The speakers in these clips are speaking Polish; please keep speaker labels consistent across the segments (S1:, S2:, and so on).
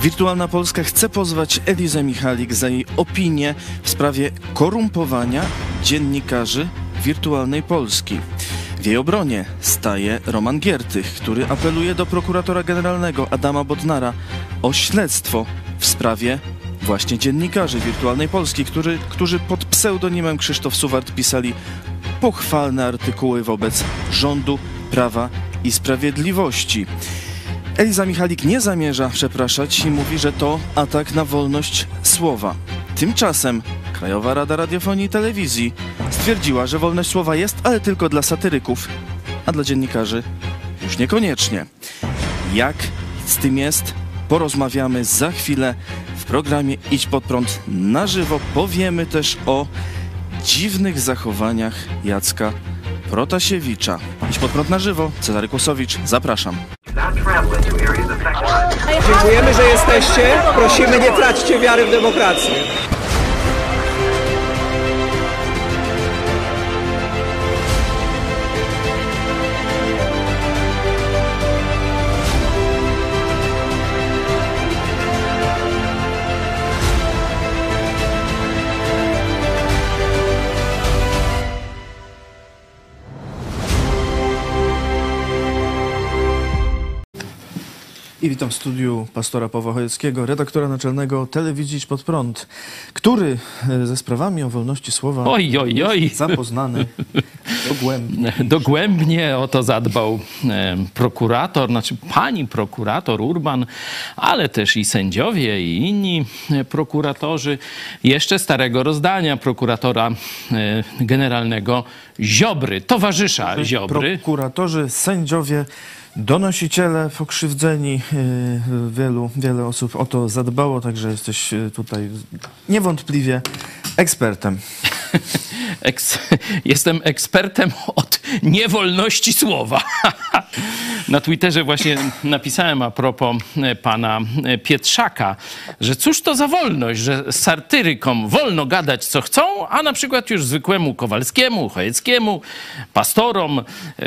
S1: Wirtualna Polska chce pozwać Elizę Michalik za jej opinię w sprawie korumpowania dziennikarzy Wirtualnej Polski. W jej obronie staje Roman Giertych, który apeluje do prokuratora generalnego Adama Bodnara o śledztwo w sprawie właśnie dziennikarzy Wirtualnej Polski, którzy pod pseudonimem Krzysztof Suward pisali pochwalne artykuły wobec rządu Prawa i Sprawiedliwości. Eliza Michalik nie zamierza przepraszać i mówi, że to atak na wolność słowa. Tymczasem Krajowa Rada Radiofonii i Telewizji stwierdziła, że wolność słowa jest, ale tylko dla satyryków, a dla dziennikarzy już niekoniecznie. Jak z tym jest? Porozmawiamy za chwilę w programie Idź Pod Prąd na żywo. Powiemy też o dziwnych zachowaniach Jacka Protasiewicza. Idź Pod Prąd na żywo. Cezary Kłosowicz, zapraszam.
S2: Dziękujemy, że jesteście. Prosimy, nie traćcie wiary w demokrację.
S1: I witam w studiu pastora Pawła Chojeckiego, redaktora naczelnego Telewizji Idź Pod Prąd, który ze sprawami o wolności słowa jest zapoznany dogłębnie.
S3: Dogłębnie o to zadbał prokurator, znaczy pani prokurator Urban, ale też i sędziowie i inni prokuratorzy jeszcze starego rozdania prokuratora generalnego Ziobry, towarzysza Ziobry.
S1: Prokuratorzy, sędziowie, donosiciele pokrzywdzeni, wiele osób o to zadbało, także jesteś tutaj niewątpliwie ekspertem.
S3: Jestem ekspertem od niewolności słowa. Na Twitterze właśnie napisałem a propos pana Pietrzaka, że cóż to za wolność, że satyrykom wolno gadać co chcą, a na przykład już zwykłemu Kowalskiemu, Chojeckiemu, pastorom,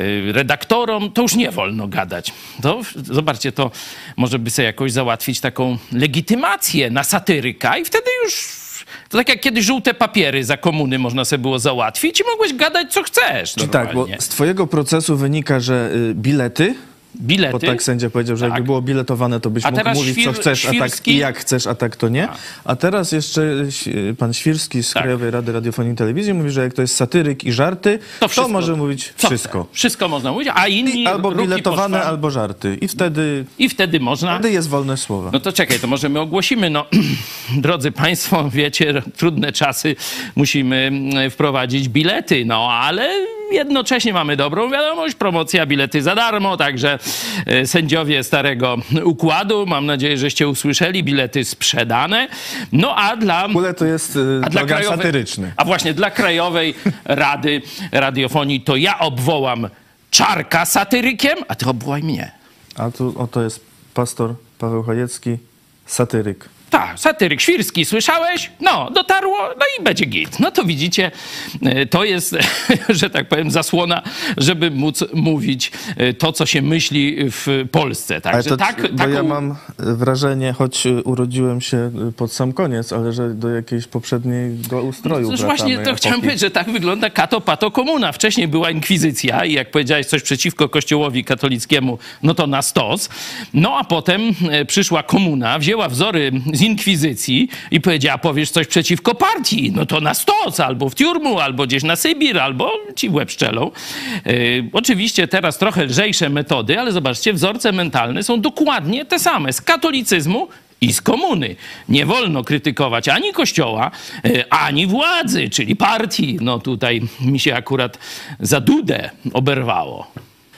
S3: redaktorom to już nie wolno gadać. To zobaczcie, to może by sobie jakoś załatwić taką legitymację na satyryka i wtedy już... To tak jak kiedyś żółte papiery za komuny można sobie było załatwić i mogłeś gadać co chcesz.
S1: Czy tak, bo z twojego procesu wynika, że bilety, bo tak sędzia powiedział, że jakby było biletowane, to byś mógł mówić co chcesz, a tak i jak chcesz, a tak to nie. A teraz jeszcze pan Świrski z Krajowej Rady Radiofonii i Telewizji mówi, że jak to jest satyryk i żarty, to może mówić wszystko.
S3: Wszystko można mówić, a inni...
S1: Albo biletowane, albo żarty. I wtedy można... Wtedy jest wolność słowa.
S3: No to czekaj, to może my ogłosimy. No, drodzy państwo, wiecie, trudne czasy, musimy wprowadzić bilety, no ale... Jednocześnie mamy dobrą wiadomość, promocja bilety za darmo, także sędziowie starego układu, mam nadzieję, żeście usłyszeli, bilety sprzedane. No a dla...
S1: W ogóle to jest program satyryczny.
S3: A właśnie dla Krajowej Rady Radiofonii to ja obwołam Czarka satyrykiem, a ty obwołaj mnie.
S1: A tu oto jest pastor Paweł Chojecki, satyryk.
S3: Tak, satyryk Świrski, słyszałeś? No, dotarło, no i będzie git. No to widzicie, to jest, że tak powiem, zasłona, żeby móc mówić to, co się myśli w Polsce. Także
S1: bo ja mam wrażenie, choć urodziłem się pod sam koniec, ale że do jakiejś poprzedniego ustroju wracamy.
S3: Właśnie to chciałem powiedzieć, że tak wygląda kato pato komuna. Wcześniej była inkwizycja i jak powiedziałeś coś przeciwko kościołowi katolickiemu, no to na stos. No a potem przyszła komuna, wzięła wzory z inkwizycji i powiedziała, powiesz coś przeciwko partii, no to na stos, albo w tiurmu, albo gdzieś na Sybir, albo ci w łeb szczelą. Oczywiście teraz trochę lżejsze metody, ale zobaczcie, wzorce mentalne są dokładnie te same z katolicyzmu i z komuny. Nie wolno krytykować ani kościoła, ani władzy, czyli partii. No tutaj mi się akurat za Dudę oberwało.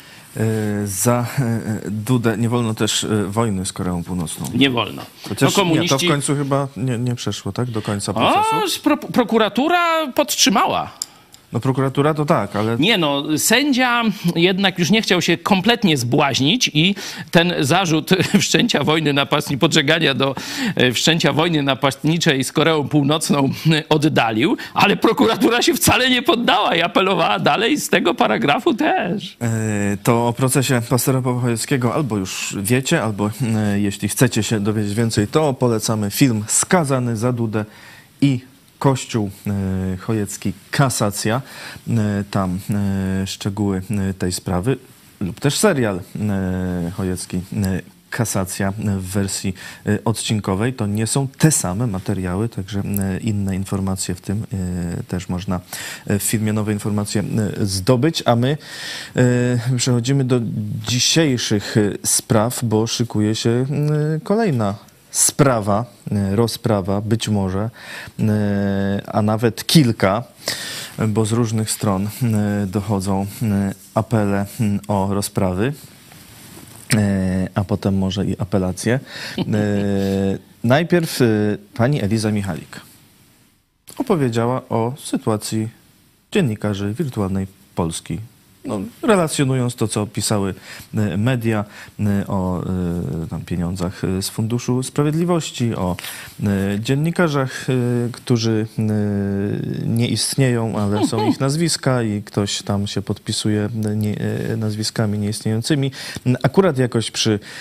S1: Za Dudę nie wolno też wojny z Koreą Północną.
S3: Nie wolno.
S1: Chociaż to w końcu chyba nie przeszło, tak? Do końca procesu.
S3: Prokuratura podtrzymała.
S1: No prokuratura to tak, ale...
S3: Nie no, sędzia jednak już nie chciał się kompletnie zbłaźnić i ten zarzut wszczęcia wojny napastniczej, podżegania do wszczęcia wojny napastniczej z Koreą Północną oddalił, ale prokuratura się wcale nie poddała i apelowała dalej z tego paragrafu też.
S1: To o procesie pastora Pawła Chojeckiego albo już wiecie, albo jeśli chcecie się dowiedzieć więcej, to polecamy film Skazany za Dudę i Kościół Chojecki Kasacja. Tam szczegóły tej sprawy lub też serial Chojecki Kasacja w wersji odcinkowej. To nie są te same materiały, także inne informacje w tym też można w filmie nowe informacje zdobyć, a my przechodzimy do dzisiejszych spraw, bo szykuje się kolejna sprawa, rozprawa, być może, a nawet kilka, bo z różnych stron dochodzą apele o rozprawy, a potem może i apelacje. Najpierw pani Eliza Michalik opowiedziała o sytuacji dziennikarzy Wirtualnej Polski. No, relacjonując to, co pisały media o tam, pieniądzach z Funduszu Sprawiedliwości, o dziennikarzach, którzy nie istnieją, ale są ich nazwiska i ktoś tam się podpisuje nazwiskami nieistniejącymi. Akurat jakoś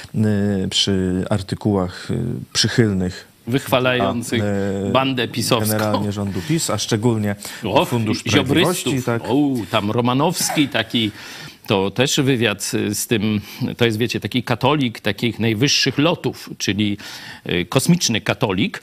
S1: przy artykułach przychylnych
S3: Wychwalających bandę pisowską.
S1: Generalnie rządu PiS, a szczególnie Fundusz Sprawiedliwości. Tak.
S3: Tam Romanowski taki, to też wywiad z tym, to jest wiecie, taki katolik takich najwyższych lotów, czyli kosmiczny katolik,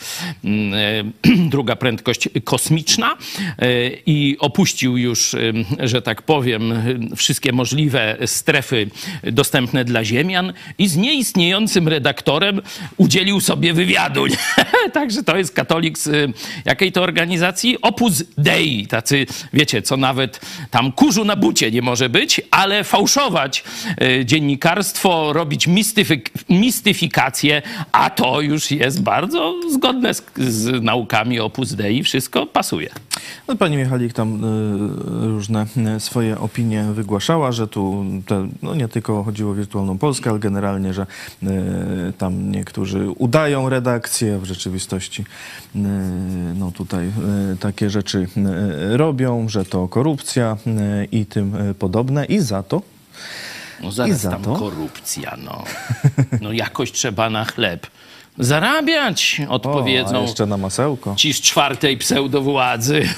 S3: druga prędkość kosmiczna i opuścił już, że tak powiem, wszystkie możliwe strefy dostępne dla ziemian i z nieistniejącym redaktorem udzielił sobie wywiadu. Także to jest katolik z jakiej to organizacji? Opus Dei, tacy, wiecie, co nawet tam kurzu na bucie nie może być, ale fałszować dziennikarstwo, robić mistyfikację, a to już jest bardzo zgodne z naukami Opus Dei, wszystko pasuje.
S1: No, pani Michalik tam różne swoje opinie wygłaszała, że tu no nie tylko chodziło o Wirtualną Polskę, ale generalnie, że tam niektórzy udają redakcję, a w rzeczywistości no tutaj takie rzeczy robią, że to korupcja i tym podobne i za to
S3: no zaraz tam korupcja, no. No jakoś trzeba na chleb zarabiać, odpowiedzą
S1: a jeszcze na masełko.
S3: Ci z czwartej pseudowładzy.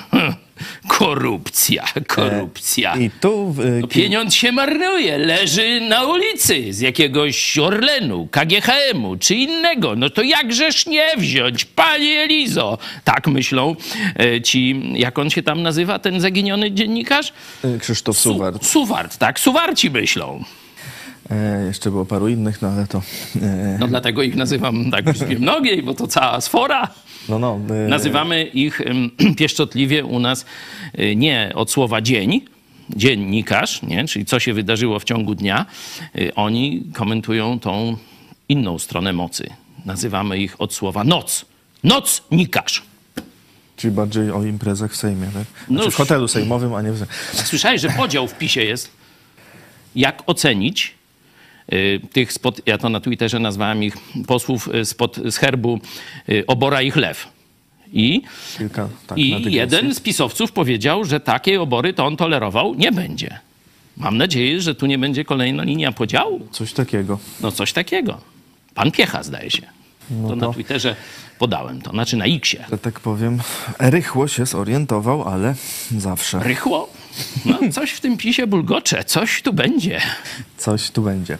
S3: Korupcja.
S1: I tu
S3: no pieniądz się marnuje, leży na ulicy z jakiegoś Orlenu, KGHM-u czy innego. No to jakżeż nie wziąć, pani Elizo? Tak myślą ci, jak on się tam nazywa, ten zaginiony dziennikarz?
S1: Krzysztof Suwart.
S3: Suwart, tak, Suwarci myślą.
S1: Jeszcze było paru innych, no ale to...
S3: No dlatego ich nazywam tak mnogiej, bo to cała sfora. Nazywamy ich pieszczotliwie u nas nie od słowa dzień, dziennikarz, nie? Czyli co się wydarzyło w ciągu dnia. Oni komentują tą inną stronę mocy. Nazywamy ich od słowa noc. Nocnikarz.
S1: Czyli bardziej o imprezach w Sejmie, tak?
S3: No
S1: w hotelu sejmowym, a nie w Sejmie.
S3: Słyszałeś, że podział w PiSie jest? Jak ocenić tych ja to na Twitterze nazwałem ich posłów z herbu Obora i Chlew. I jeden z pisowców powiedział, że takiej obory to on tolerował nie będzie. Mam nadzieję, że tu nie będzie kolejna linia podziału.
S1: Coś takiego.
S3: No coś takiego. Pan Piecha, zdaje się. To na Twitterze podałem to, znaczy na X-ie.
S1: Że tak powiem, rychło się zorientował, ale zawsze.
S3: Rychło? No, coś w tym PiSie bulgocze, coś tu będzie.
S1: Coś tu będzie.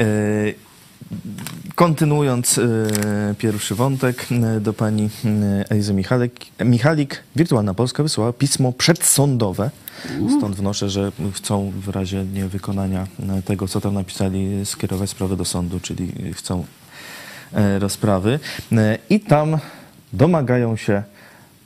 S1: Kontynuując pierwszy wątek, do pani Elizy Michalik, Wirtualna Polska wysłała pismo przedsądowe. Stąd wnoszę, że chcą w razie niewykonania tego, co tam napisali, skierować sprawę do sądu, czyli chcą rozprawy. I tam domagają się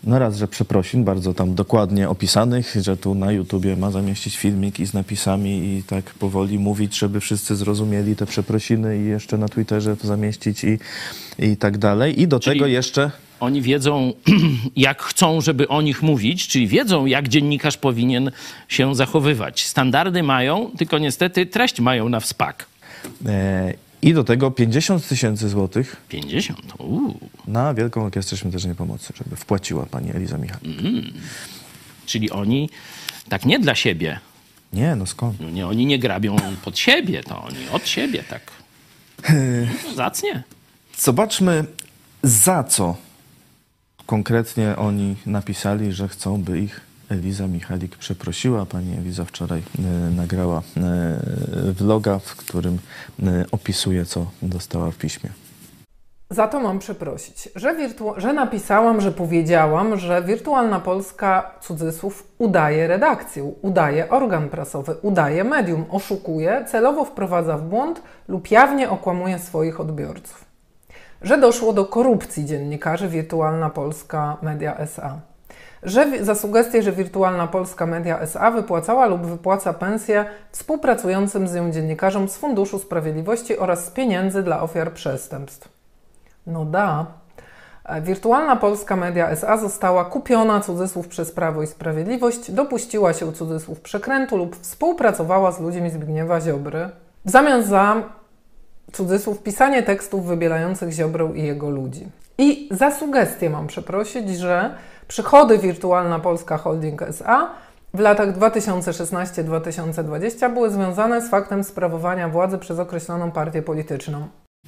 S1: No raz, że przeprosin, bardzo tam dokładnie opisanych, że tu na YouTubie ma zamieścić filmik i z napisami i tak powoli mówić, żeby wszyscy zrozumieli te przeprosiny i jeszcze na Twitterze zamieścić i tak dalej. I do tego jeszcze...
S3: Oni wiedzą, jak chcą, żeby o nich mówić, czyli wiedzą, jak dziennikarz powinien się zachowywać. Standardy mają, tylko niestety treść mają na wspak.
S1: I do tego 50 000 złotych
S3: 50?
S1: na Wielką Orkiestrę Świątecznej Pomocy, żeby wpłaciła pani Eliza Michalik.
S3: Czyli oni tak nie dla siebie.
S1: Nie, no skąd?
S3: No nie, oni nie grabią pod siebie, to oni od siebie tak. Zacnie.
S1: Zobaczmy, za co konkretnie oni napisali, że chcą, by ich Eliza Michalik przeprosiła. Pani Eliza wczoraj nagrała vloga, w którym opisuje, co dostała w piśmie.
S4: Za to mam przeprosić, że napisałam, że powiedziałam, że Wirtualna Polska, cudzysłów, udaje redakcję, udaje organ prasowy, udaje medium, oszukuje, celowo wprowadza w błąd lub jawnie okłamuje swoich odbiorców. Że doszło do korupcji dziennikarzy Wirtualna Polska Media S.A. Za sugestię, że Wirtualna Polska Media S.A. wypłacała lub wypłaca pensje współpracującym z nią dziennikarzom z Funduszu Sprawiedliwości oraz z pieniędzy dla ofiar przestępstw. No da. Wirtualna Polska Media S.A. została kupiona, cudzysłów, przez Prawo i Sprawiedliwość, dopuściła się, cudzysłów, przekrętu lub współpracowała z ludźmi Zbigniewa Ziobry w zamian za, cudzysłów, pisanie tekstów wybielających Ziobrę i jego ludzi. I za sugestię mam przeprosić, że przychody Wirtualna Polska Holding S.A. w latach 2016-2020 były związane z faktem sprawowania władzy przez określoną partię polityczną.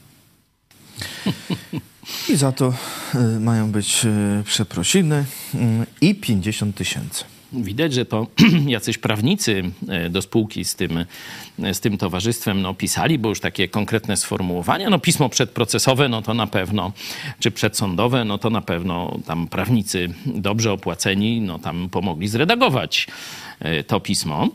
S1: I za to mają być przeprosiny i 50 000.
S3: Widać, że to jacyś prawnicy do spółki z tym towarzystwem pisali, bo już takie konkretne sformułowania. No pismo przedprocesowe, no to na pewno, czy przedsądowe, no to na pewno tam prawnicy dobrze opłaceni, no tam pomogli zredagować to pismo.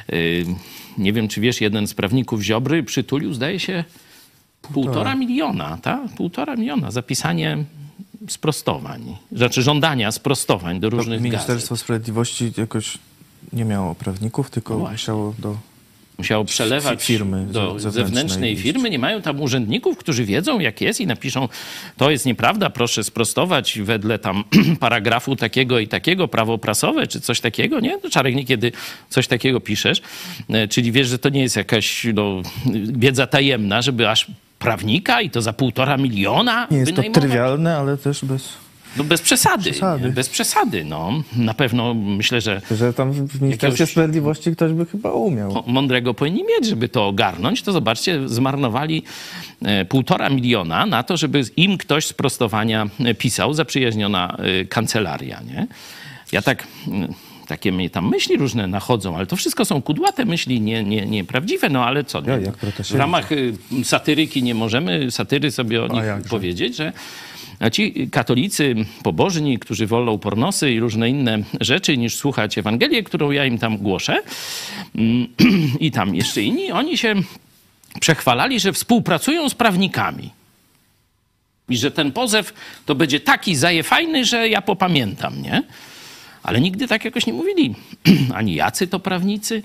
S3: Nie wiem, czy wiesz, jeden z prawników Ziobry przytulił, zdaje się, 1,5 miliona, tak? 1,5 miliona za pisanie sprostowań, znaczy żądania sprostowań do różnych
S1: Ministerstwo
S3: gazet.
S1: Sprawiedliwości jakoś nie miało prawników, tylko
S3: musiało przelewać
S1: firmy
S3: do zewnętrznej firmy. Nie mają tam urzędników, którzy wiedzą, jak jest i napiszą, to jest nieprawda, proszę sprostować wedle tam paragrafu takiego i takiego, prawo prasowe, czy coś takiego, nie? To Czarek, niekiedy coś takiego piszesz, czyli wiesz, że to nie jest jakaś wiedza tajemna, żeby aż prawnika i to za 1,5 miliona
S1: nie jest to trywialne, ale też
S3: bez przesady. Bez przesady, no. Na pewno myślę, że
S1: tam w Ministerstwie Sprawiedliwości ktoś by chyba umiał.
S3: Mądrego powinni mieć, żeby to ogarnąć. To zobaczcie, zmarnowali 1,5 miliona na to, żeby im ktoś sprostowania pisał, zaprzyjaźniona kancelaria, nie? Ja takie mnie tam myśli różne nachodzą, ale to wszystko są kudłate myśli, nieprawdziwe, no ale co? W ramach satyryki nie możemy satyry sobie o nich powiedzieć, że ci katolicy pobożni, którzy wolą pornosy i różne inne rzeczy niż słuchać Ewangelię, którą ja im tam głoszę i tam jeszcze inni, oni się przechwalali, że współpracują z prawnikami. I że ten pozew to będzie taki zajefajny, że ja popamiętam, nie? Ale nigdy tak jakoś nie mówili. Ani jacy to prawnicy,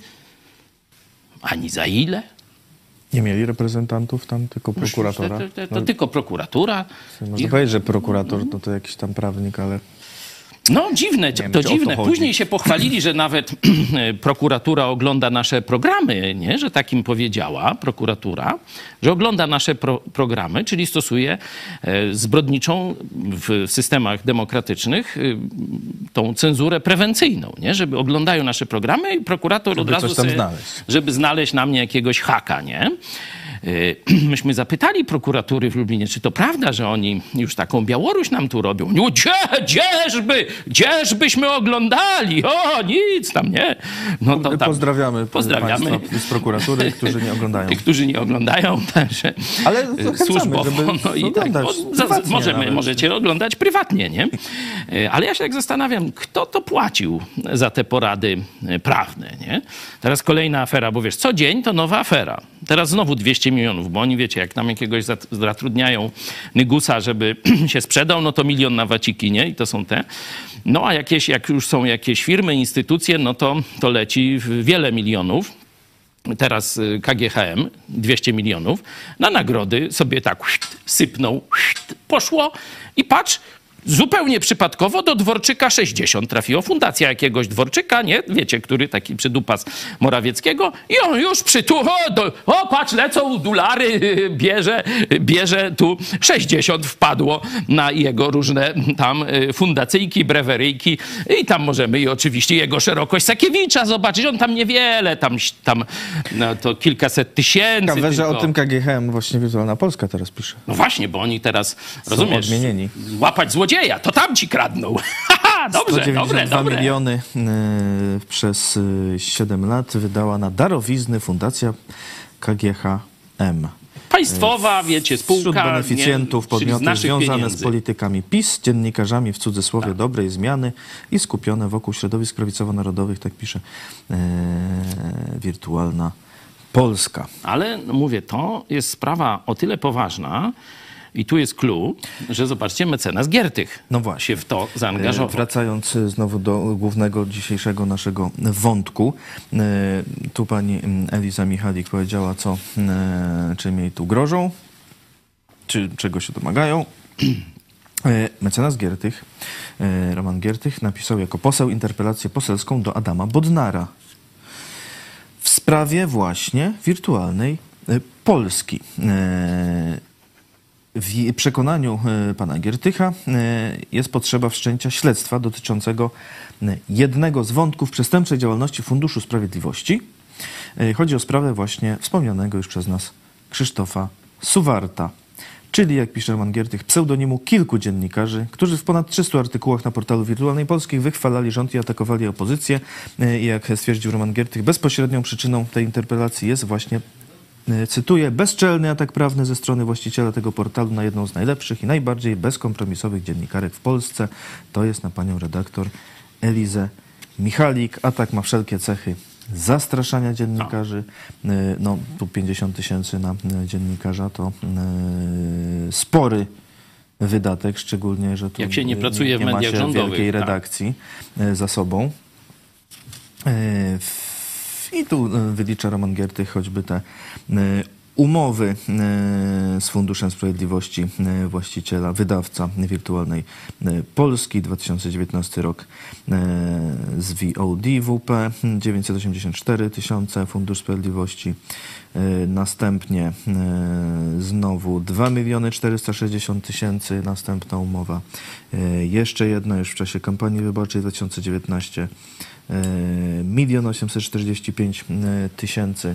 S3: ani za ile.
S1: Nie mieli reprezentantów tam, tylko prokuratora?
S3: To tylko prokuratura.
S1: Można powiedzieć, że prokurator to jakiś tam prawnik, ale...
S3: No dziwne, to dziwne. Później się pochwalili, że nawet prokuratura ogląda nasze programy, nie? Że tak im powiedziała prokuratura, że ogląda nasze programy, czyli stosuje zbrodniczą w systemach demokratycznych tą cenzurę prewencyjną, nie? Żeby oglądają nasze programy i prokurator od razu żeby znaleźć na mnie jakiegoś haka, nie? Myśmy zapytali prokuratury w Lublinie, czy to prawda, że oni już taką Białoruś nam tu robią. No gdzieżbyśmy oglądali? O, nic tam, nie? No to tam,
S1: pozdrawiamy państwa z prokuratury, którzy nie oglądają.
S3: Tych, którzy nie oglądają. Także
S1: ale służbowo.
S3: No i tak, możecie oglądać prywatnie, nie? Ale ja się tak zastanawiam, kto to płacił za te porady prawne, nie? Teraz kolejna afera, bo wiesz, co dzień to nowa afera. Teraz znowu 200 milionów, bo oni, wiecie, jak tam jakiegoś zatrudniają Nygusa, żeby się sprzedał, no to 1 000 000 na waciki, nie? I to są te. No a jak już są jakieś firmy, instytucje, no to leci w wiele milionów. Teraz KGHM 200 milionów. Na nagrody sobie tak sypnął, poszło i patrz, zupełnie przypadkowo do Dworczyka 60 trafiło. Fundacja jakiegoś Dworczyka, nie? Wiecie, który taki przydupas Morawieckiego. I on już patrz, lecą dolary, bierze tu 60 wpadło na jego różne tam fundacyjki, breweryjki i tam możemy i oczywiście jego szerokość Sakiewicza zobaczyć. On tam niewiele, tam no, to kilkaset tysięcy.
S1: Ciekawe, że
S3: tylko.
S1: o tym KGHM właśnie Wirtualna Polska teraz pisze.
S3: No właśnie, bo oni teraz, rozumiesz,
S1: odmienieni.
S3: łapać złodzieja, to tam ci kradną. Dobrze, dobre.
S1: miliony przez 7 lat wydała na darowizny Fundacja KGHM.
S3: Państwowa, wiecie, spółka.
S1: Wśród beneficjentów podmioty związane
S3: pieniędzy.
S1: z politykami PiS, dziennikarzami w cudzysłowie dobrej zmiany i skupione wokół środowisk prawicowo-narodowych, tak pisze Wirtualna Polska.
S3: Ale no mówię, to jest sprawa o tyle poważna i tu jest clue, że zobaczcie, mecenas Giertych
S1: No właśnie.
S3: się w to zaangażował.
S1: Wracając znowu do głównego dzisiejszego naszego wątku, tu pani Eliza Michalik powiedziała, czym jej tu grożą, czy czego się domagają. Mecenas Giertych, Roman Giertych, napisał jako poseł interpelację poselską do Adama Bodnara w sprawie właśnie wirtualnej Polski. W przekonaniu pana Giertycha jest potrzeba wszczęcia śledztwa dotyczącego jednego z wątków przestępczej działalności Funduszu Sprawiedliwości. Chodzi o sprawę właśnie wspomnianego już przez nas Krzysztofa Suwarta, czyli, jak pisze Roman Giertych, pseudonimu kilku dziennikarzy, którzy w ponad 300 artykułach na portalu Wirtualnej Polskiej wychwalali rząd i atakowali opozycję. I jak stwierdził Roman Giertych, bezpośrednią przyczyną tej interpelacji jest właśnie, cytuję, bezczelny atak prawny ze strony właściciela tego portalu na jedną z najlepszych i najbardziej bezkompromisowych dziennikarek w Polsce. To jest na panią redaktor Elizę Michalik. Atak ma wszelkie cechy zastraszania dziennikarzy. No, tu 50 000 na dziennikarza to spory wydatek, szczególnie, że tu
S3: Jak się nie pracuje w mediach
S1: ma się
S3: rządowych,
S1: wielkiej redakcji za sobą. I tu wylicza Roman Giertych choćby te umowy z Funduszem Sprawiedliwości właściciela, wydawca Wirtualnej Polski, 2019 rok z VOD WP 984 000 Fundusz Sprawiedliwości, następnie znowu 2 460 000 następna umowa, jeszcze jedna już w czasie kampanii wyborczej 2019 1 845 000.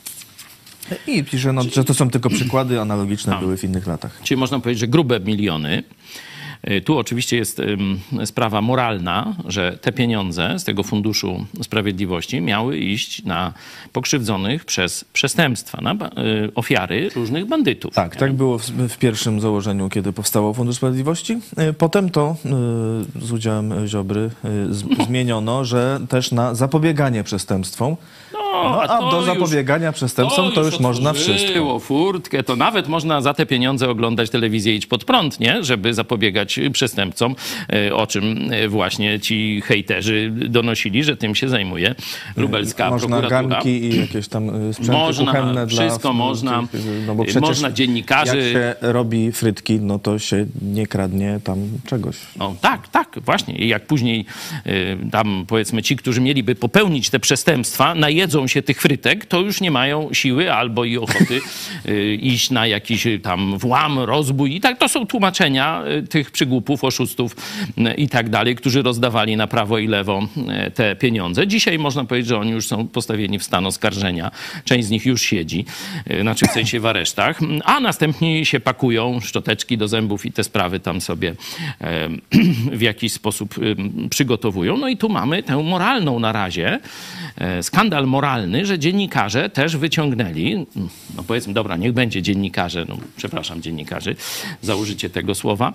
S1: I pisze, że to są tylko przykłady, analogiczne były w innych latach.
S3: Czyli można powiedzieć, że grube miliony. Tu oczywiście jest sprawa moralna, że te pieniądze z tego Funduszu Sprawiedliwości miały iść na pokrzywdzonych przez przestępstwa, na ofiary różnych bandytów.
S1: Tak, tak było w pierwszym założeniu, kiedy powstało Fundusz Sprawiedliwości. Potem to z udziałem Ziobry zmieniono, że też na zapobieganie przestępstwom. A do zapobiegania przestępstwom to już można wszystko.
S3: Furtkę, to nawet można za te pieniądze oglądać telewizję Idź Pod Prąd, nie? Żeby zapobiegać przestępcom, o czym właśnie ci hejterzy donosili, że tym się zajmuje lubelska prokuratura.
S1: Można garnki i jakieś tam sprzęty kuchenne dla...
S3: Wszystko można.
S1: No bo przecież
S3: można dziennikarzy...
S1: Jak się robi frytki, no to się nie kradnie tam czegoś.
S3: No tak, właśnie. I jak później tam, powiedzmy, ci, którzy mieliby popełnić te przestępstwa, najedzą się tych frytek, to już nie mają siły albo i ochoty iść na jakiś tam włam, rozbój. I tak to są tłumaczenia tych przygłupów, oszustów i tak dalej, którzy rozdawali na prawo i lewo te pieniądze. Dzisiaj można powiedzieć, że oni już są postawieni w stan oskarżenia. Część z nich już siedzi, znaczy w sensie w aresztach, a następni się pakują, szczoteczki do zębów i te sprawy tam sobie w jakiś sposób przygotowują. No i tu mamy tę moralną na razie, skandal moralny, że dziennikarze też wyciągnęli, no powiedzmy, dobra, niech będzie dziennikarze, no przepraszam dziennikarzy za użycie tego słowa,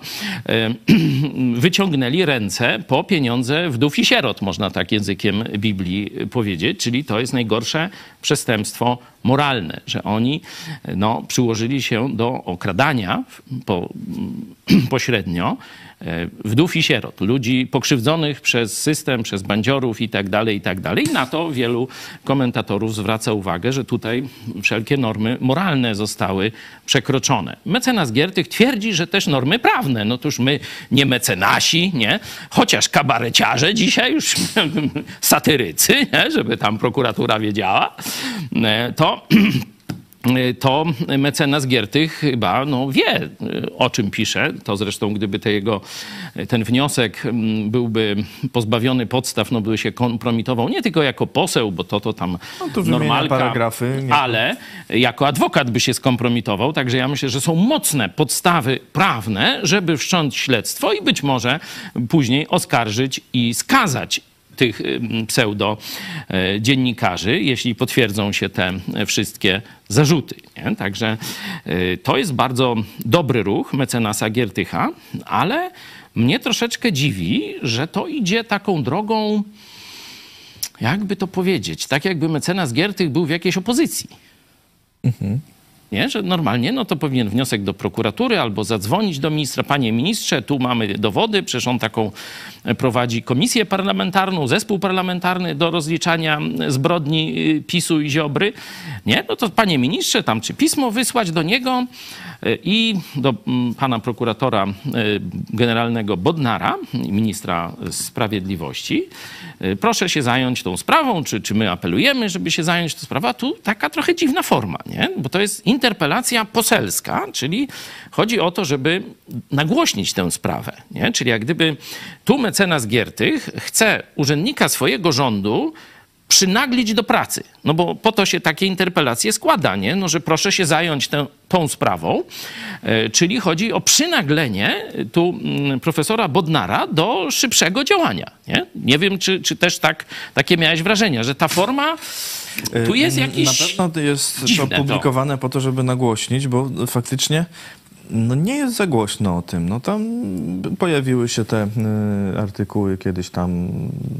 S3: wyciągnęli ręce po pieniądze wdów i sierot, można tak językiem Biblii powiedzieć, czyli to jest najgorsze przestępstwo moralne, że oni przyłożyli się do okradania pośrednio wdów i sierot, ludzi pokrzywdzonych przez system, przez bandziorów i tak dalej, i tak dalej. I na to wielu komentatorów zwraca uwagę, że tutaj wszelkie normy moralne zostały przekroczone. Mecenas Giertych twierdzi, że też normy prawne. No toż my nie mecenasi, nie? Chociaż kabareciarze dzisiaj już satyrycy, nie? Żeby tam prokuratura wiedziała, to mecenas Giertych chyba wie, o czym pisze. To zresztą, gdyby ten wniosek byłby pozbawiony podstaw, by się kompromitował nie tylko jako poseł, bo to tam normalka,
S1: paragrafy,
S3: ale jako adwokat by się skompromitował. Także ja myślę, że są mocne podstawy prawne, żeby wszcząć śledztwo i być może później oskarżyć i skazać tych pseudo-dziennikarzy, jeśli potwierdzą się te wszystkie zarzuty. Nie? Także to jest bardzo dobry ruch mecenasa Giertycha, ale mnie troszeczkę dziwi, że to idzie taką drogą, jakby to powiedzieć, tak jakby mecenas Giertych był w jakiejś opozycji. Nie? Że normalnie to powinien wniosek do prokuratury albo zadzwonić do ministra. Panie ministrze, tu mamy dowody, przecież on taką prowadzi komisję parlamentarną, zespół parlamentarny do rozliczania zbrodni PiS-u i Ziobry. Nie? No to panie ministrze, tam czy pismo wysłać do niego i do pana prokuratora generalnego Bodnara, ministra sprawiedliwości. Proszę się zająć tą sprawą, czy my apelujemy, żeby się zająć tą sprawą. A tu taka trochę dziwna forma, nie? Bo to jest interpelacja poselska, czyli chodzi o to, żeby nagłośnić tę sprawę. Nie? Czyli jak gdyby tu mecenas Giertych chce urzędnika swojego rządu przynaglić do pracy. No bo po to się takie interpelacje składa, nie? No, że proszę się zająć tą sprawą. Czyli chodzi o przynaglenie tu profesora Bodnara do szybszego działania. Nie wiem, czy też takie miałeś wrażenie, że ta forma tu jest jakiś...
S1: Na pewno jest
S3: dziwne
S1: to publikowane po to, żeby nagłośnić, bo faktycznie nie jest za głośno o tym. Tam pojawiły się te artykuły kiedyś tam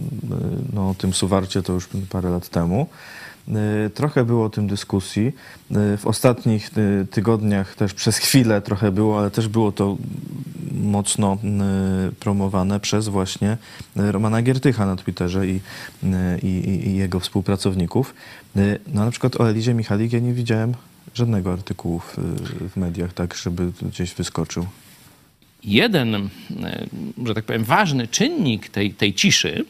S1: o tym Suwarcie, to już parę lat temu. Trochę było o tym dyskusji. W ostatnich tygodniach też przez chwilę trochę było, ale też było to mocno promowane przez właśnie Romana Giertycha na Twitterze i jego współpracowników. No, na przykład o Elizie Michalik ja nie widziałem żadnego artykułu w mediach, tak, żeby gdzieś wyskoczył.
S3: Jeden, że tak powiem, ważny czynnik tej ciszy,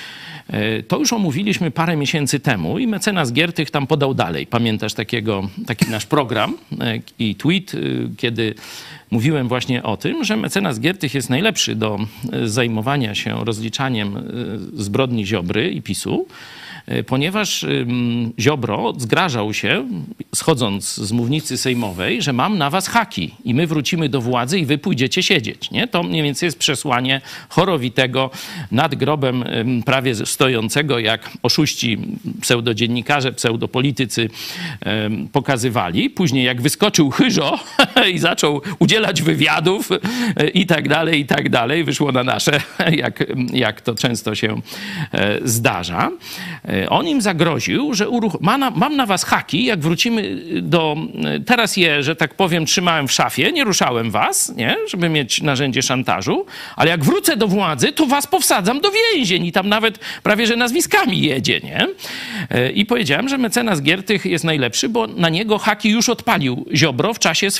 S3: to już omówiliśmy parę miesięcy temu i mecenas Giertych tam podał dalej. Pamiętasz taki nasz program i tweet, kiedy mówiłem właśnie o tym, że mecenas Giertych jest najlepszy do zajmowania się rozliczaniem zbrodni Ziobry i PiS-u, ponieważ Ziobro zgrażał się, schodząc z mównicy sejmowej, że mam na was haki i my wrócimy do władzy i wy pójdziecie siedzieć. Nie? To mniej więcej jest przesłanie chorowitego nad grobem prawie stojącego, jak oszuści pseudodziennikarze, pseudopolitycy pokazywali. Później jak wyskoczył Chyżo i zaczął udzielać wywiadów i tak dalej, wyszło na nasze, jak to często się zdarza. On im zagroził, że mam na was haki, jak wrócimy teraz że tak powiem, trzymałem w szafie, nie ruszałem was, nie? Żeby mieć narzędzie szantażu, ale jak wrócę do władzy, to was powsadzam do więzień i tam nawet prawie, że nazwiskami jedzie, nie? I powiedziałem, że mecenas Giertych jest najlepszy, bo na niego haki już odpalił Ziobro w czasie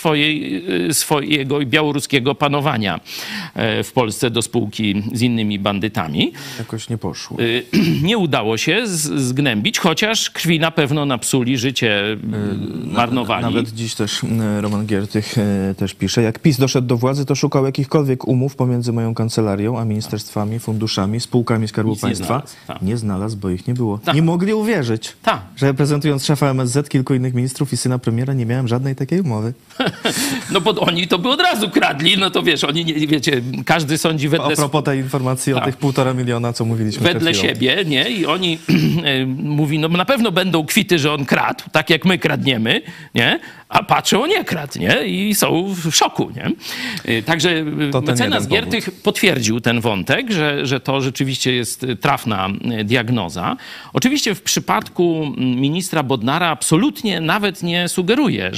S3: swojego białoruskiego panowania w Polsce do spółki z innymi bandytami.
S1: Jakoś nie poszło.
S3: Nie udało się zgnębić, chociaż krwi na pewno napsuli, życie marnowali.
S1: Nawet dziś też Roman Giertych też pisze, jak PiS doszedł do władzy, to szukał jakichkolwiek umów pomiędzy moją kancelarią, a ministerstwami, funduszami, spółkami Skarbu Państwa. Nie znalazł, bo ich nie było. Nie mogli uwierzyć, że reprezentując szefa MSZ, kilku innych ministrów i syna premiera, nie miałem żadnej takiej umowy.
S3: No bo oni to by od razu kradli, no to wiesz, oni, wiecie, każdy sądzi wedle...
S1: A propos tej informacji o tych 1,5 miliona, co mówiliśmy
S3: wedle siebie, nie? I oni mówi, no na pewno będą kwity, że on kradł, tak jak my kradniemy, nie? A patrzą, nie kradł, nie? I są w szoku, nie? Także mecenas Giertych potwierdził ten wątek, że to rzeczywiście jest trafna diagnoza. Oczywiście w przypadku ministra Bodnara absolutnie nawet nie sugeruje,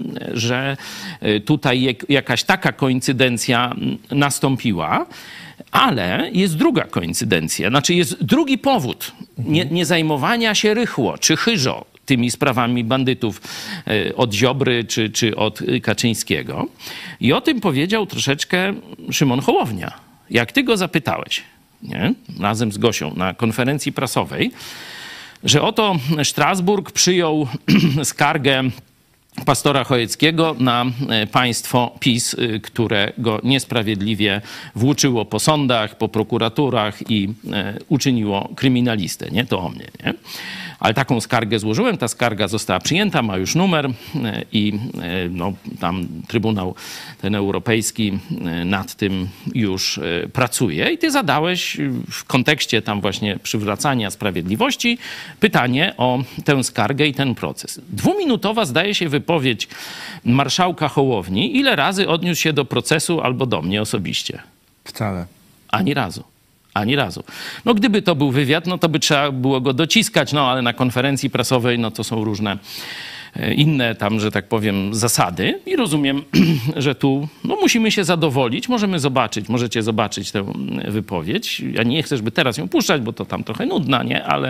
S3: że tutaj jakaś taka koincydencja nastąpiła. Ale jest druga koincydencja, znaczy jest drugi powód nie zajmowania się rychło czy chyżo tymi sprawami bandytów od Ziobry czy od Kaczyńskiego. I o tym powiedział troszeczkę Szymon Hołownia. Jak ty go zapytałeś, nie? Razem z Gosią na konferencji prasowej, że oto Strasburg przyjął skargę pastora Chojeckiego na państwo PiS, które go niesprawiedliwie włóczyło po sądach, po prokuraturach i uczyniło kryminalistę. Nie? To o mnie, nie? Ale taką skargę złożyłem, ta skarga została przyjęta, ma już numer i no, tam Trybunał ten Europejski nad tym już pracuje. I ty zadałeś w kontekście tam właśnie przywracania sprawiedliwości pytanie o tę skargę i ten proces. 2-minutowa zdaje się wypowiedź marszałka Hołowni. Ile razy odniósł się do procesu albo do mnie osobiście?
S1: Wcale.
S3: Ani razu. Ani razu. No gdyby to był wywiad, no to by trzeba było go dociskać, no ale na konferencji prasowej, no to są różne inne tam, że tak powiem, zasady i rozumiem, że tu no, musimy się zadowolić. Możecie zobaczyć tę wypowiedź. Ja nie chcę, żeby teraz ją puszczać, bo to tam trochę nudna, nie? Ale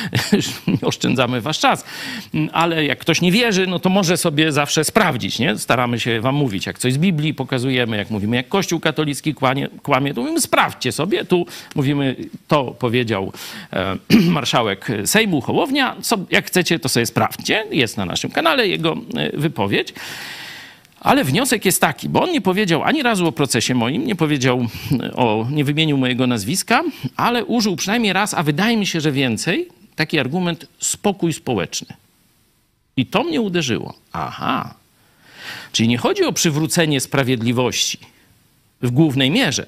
S3: oszczędzamy wasz czas. Ale jak ktoś nie wierzy, no to może sobie zawsze sprawdzić, nie? Staramy się wam mówić, jak coś z Biblii pokazujemy, jak mówimy, jak Kościół katolicki kłamie, to mówimy, sprawdźcie sobie. Tu mówimy, to powiedział marszałek Sejmu Hołownia. Jak chcecie, to sobie sprawdźcie. Jest na naszym kanale jego wypowiedź. Ale wniosek jest taki, bo on nie powiedział ani razu o procesie moim, nie wymienił mojego nazwiska, ale użył przynajmniej raz, a wydaje mi się, że więcej, taki argument spokój społeczny. I to mnie uderzyło. Aha. Czyli nie chodzi o przywrócenie sprawiedliwości w głównej mierze,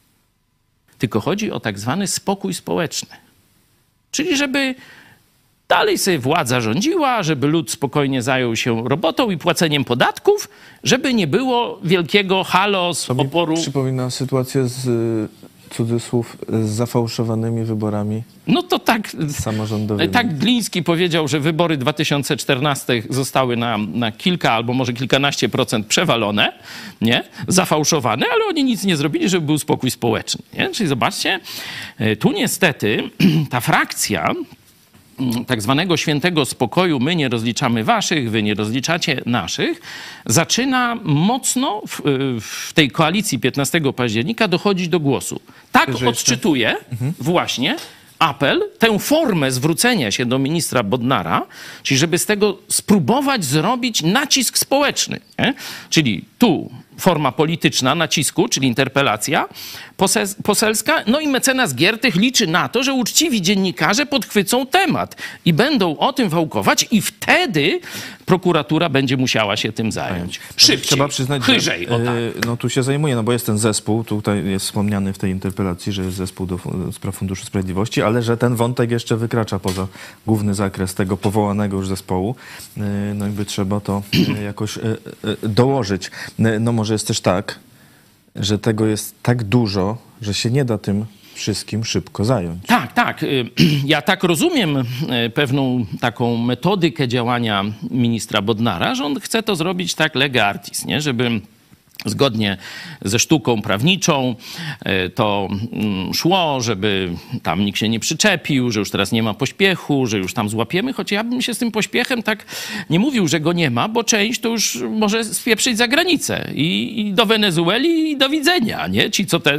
S3: tylko chodzi o tak zwany spokój społeczny. Czyli żeby dalej sobie władza rządziła, żeby lud spokojnie zajął się robotą i płaceniem podatków, żeby nie było wielkiego halo z oporu.
S5: Przypomina sytuację z cudzysłów z zafałszowanymi wyborami.
S3: No to tak,
S5: samorządowymi.
S3: Tak Gliński powiedział, że wybory 2014 zostały na kilka albo może kilkanaście procent przewalone, nie? Zafałszowane, ale oni nic nie zrobili, żeby był spokój społeczny. Nie? Czyli zobaczcie, tu niestety ta frakcja tak zwanego świętego spokoju, my nie rozliczamy waszych, wy nie rozliczacie naszych, zaczyna mocno w tej koalicji 15 października dochodzić do głosu. Tak odczytuje właśnie apel, tę formę zwrócenia się do ministra Bodnara, czyli żeby z tego spróbować zrobić nacisk społeczny. Nie? Czyli tu forma polityczna nacisku, czyli interpelacja poselska. No i mecenas Giertych liczy na to, że uczciwi dziennikarze podchwycą temat i będą o tym wałkować i wtedy prokuratura będzie musiała się tym zająć. Szybciej,
S5: trzeba przyznać,
S3: chyżej.
S5: Że, no tu się zajmuje, no bo jest ten zespół, tutaj jest wspomniany w tej interpelacji, że jest zespół do spraw Funduszu Sprawiedliwości, ale że ten wątek jeszcze wykracza poza główny zakres tego powołanego już zespołu. No jakby trzeba to jakoś dołożyć. No może jest też tak, że tego jest tak dużo, że się nie da tym wszystkim szybko zająć.
S3: Tak, tak. Ja tak rozumiem pewną taką metodykę działania ministra Bodnara, że on chce to zrobić tak lege artis, nie? Żeby zgodnie ze sztuką prawniczą to szło, żeby tam nikt się nie przyczepił, że już teraz nie ma pośpiechu, że już tam złapiemy, choć ja bym się z tym pośpiechem tak nie mówił, że go nie ma, bo część to już może spieprzyć za granicę i do Wenezueli i do widzenia, nie? Ci, co te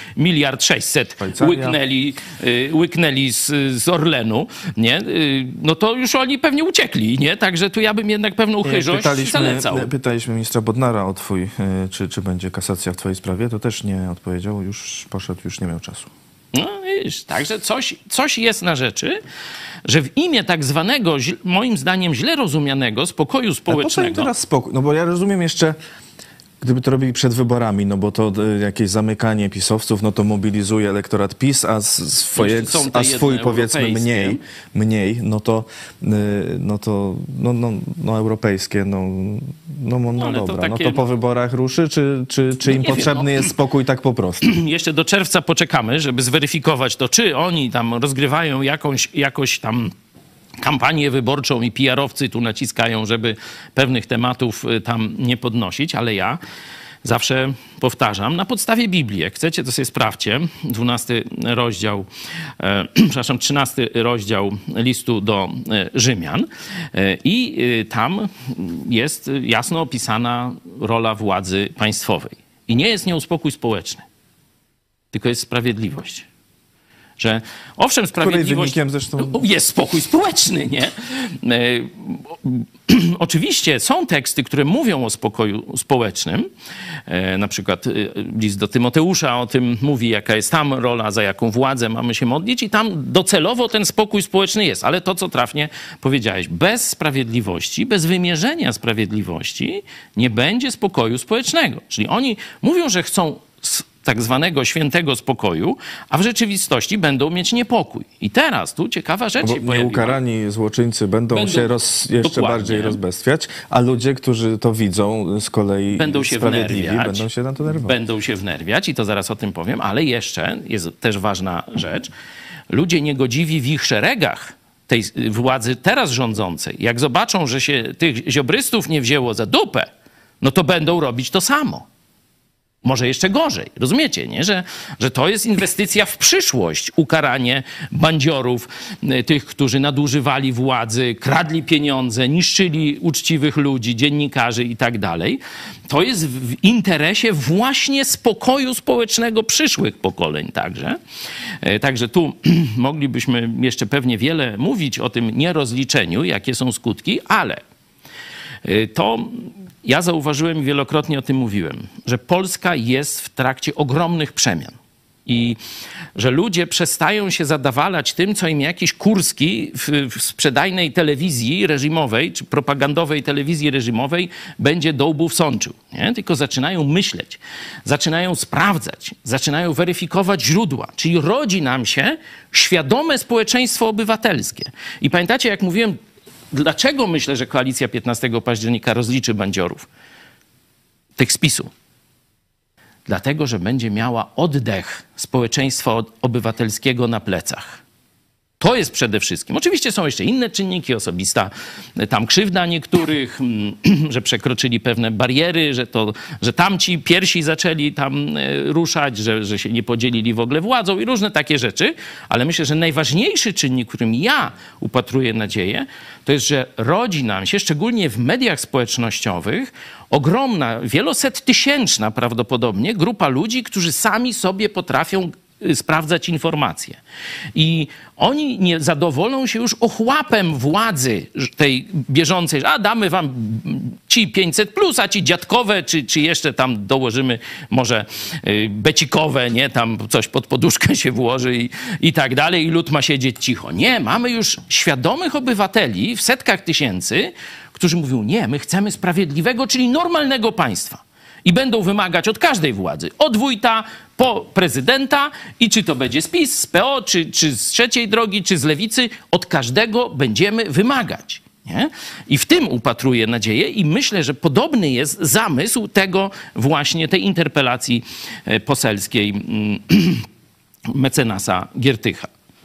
S3: 1,6 miliard łyknęli z Orlenu, nie? No to już oni pewnie uciekli, nie? Także tu ja bym jednak pewną chyżość zalecał.
S5: Pytaliśmy ministra Bodnara o czy będzie kasacja w twojej sprawie, to też nie odpowiedział, już poszedł, już nie miał czasu.
S3: No wiesz, także coś jest na rzeczy, że w imię tak zwanego, moim zdaniem źle rozumianego spokoju społecznego...
S5: A po co im teraz spokój? No bo ja rozumiem jeszcze Gdyby to robili przed wyborami, no bo to jakieś zamykanie pisowców, no to mobilizuje elektorat PiS, a swój powiedzmy mniej, no europejskie, no dobra,
S3: takie,
S5: no to po wyborach ruszy, czy im potrzebny jest spokój tak po prostu?
S3: Jeszcze do czerwca poczekamy, żeby zweryfikować to, czy oni tam rozgrywają jakoś tam kampanię wyborczą i PR-owcy tu naciskają, żeby pewnych tematów tam nie podnosić, ale ja zawsze powtarzam, na podstawie Biblii, jak chcecie, to sobie sprawdźcie, 13 rozdział listu do Rzymian i tam jest jasno opisana rola władzy państwowej. I nie jest nią spokój społeczny, tylko jest sprawiedliwość. Że owszem, sprawiedliwość jest spokój społeczny, nie? Oczywiście są teksty, które mówią o spokoju społecznym. Na przykład list do Tymoteusza o tym mówi, jaka jest tam rola, za jaką władzę mamy się modlić i tam docelowo ten spokój społeczny jest. Ale to, co trafnie powiedziałeś, bez sprawiedliwości, bez wymierzenia sprawiedliwości nie będzie spokoju społecznego. Czyli oni mówią, że chcą tak zwanego świętego spokoju, a w rzeczywistości będą mieć niepokój. I teraz tu ciekawa rzecz się pojawiła.
S5: Nieukarani złoczyńcy będą się jeszcze bardziej rozbestwiać, a ludzie, którzy to widzą z kolei będą się na to nerwować.
S3: Będą się wnerwiać i to zaraz o tym powiem, ale jeszcze jest też ważna rzecz. Ludzie niegodziwi w ich szeregach tej władzy teraz rządzącej, jak zobaczą, że się tych ziobrystów nie wzięło za dupę, no to będą robić to samo. Może jeszcze gorzej, rozumiecie, nie? Że to jest inwestycja w przyszłość, ukaranie bandziorów, tych, którzy nadużywali władzy, kradli pieniądze, niszczyli uczciwych ludzi, dziennikarzy i tak dalej. To jest w interesie właśnie spokoju społecznego przyszłych pokoleń także. Także tu moglibyśmy jeszcze pewnie wiele mówić o tym nierozliczeniu, jakie są skutki, ale to ja zauważyłem i wielokrotnie o tym mówiłem, że Polska jest w trakcie ogromnych przemian i że ludzie przestają się zadawalać tym, co im jakiś Kurski w sprzedajnej telewizji reżimowej czy propagandowej telewizji reżimowej będzie do łbów sączył. Nie? Tylko zaczynają myśleć, zaczynają sprawdzać, zaczynają weryfikować źródła, czyli rodzi nam się świadome społeczeństwo obywatelskie. I pamiętacie, jak mówiłem, dlaczego myślę, że koalicja 15 października rozliczy bandziorów? Tych z PiS-u. Dlatego, że będzie miała oddech społeczeństwa obywatelskiego na plecach. To jest przede wszystkim. Oczywiście są jeszcze inne czynniki, osobista tam krzywda niektórych, że przekroczyli pewne bariery, że tamci pierwsi zaczęli tam ruszać, że się nie podzielili w ogóle władzą i różne takie rzeczy. Ale myślę, że najważniejszy czynnik, którym ja upatruję nadzieję, to jest, że rodzi nam się, szczególnie w mediach społecznościowych, ogromna, wielosettysięczna prawdopodobnie grupa ludzi, którzy sami sobie potrafią sprawdzać informacje. I oni nie zadowolą się już ochłapem władzy tej bieżącej, a damy wam ci 500+, a ci dziadkowe, czy jeszcze tam dołożymy może becikowe, nie? Tam coś pod poduszkę się włoży i tak dalej i lud ma siedzieć cicho. Nie, mamy już świadomych obywateli w setkach tysięcy, którzy mówią, nie, my chcemy sprawiedliwego, czyli normalnego państwa. I będą wymagać od każdej władzy, od wójta po prezydenta i czy to będzie z PiS, z PO, czy z trzeciej drogi, czy z lewicy, od każdego będziemy wymagać. Nie? I w tym upatruję nadzieję i myślę, że podobny jest zamysł tego właśnie, tej interpelacji poselskiej mecenasa Giertycha.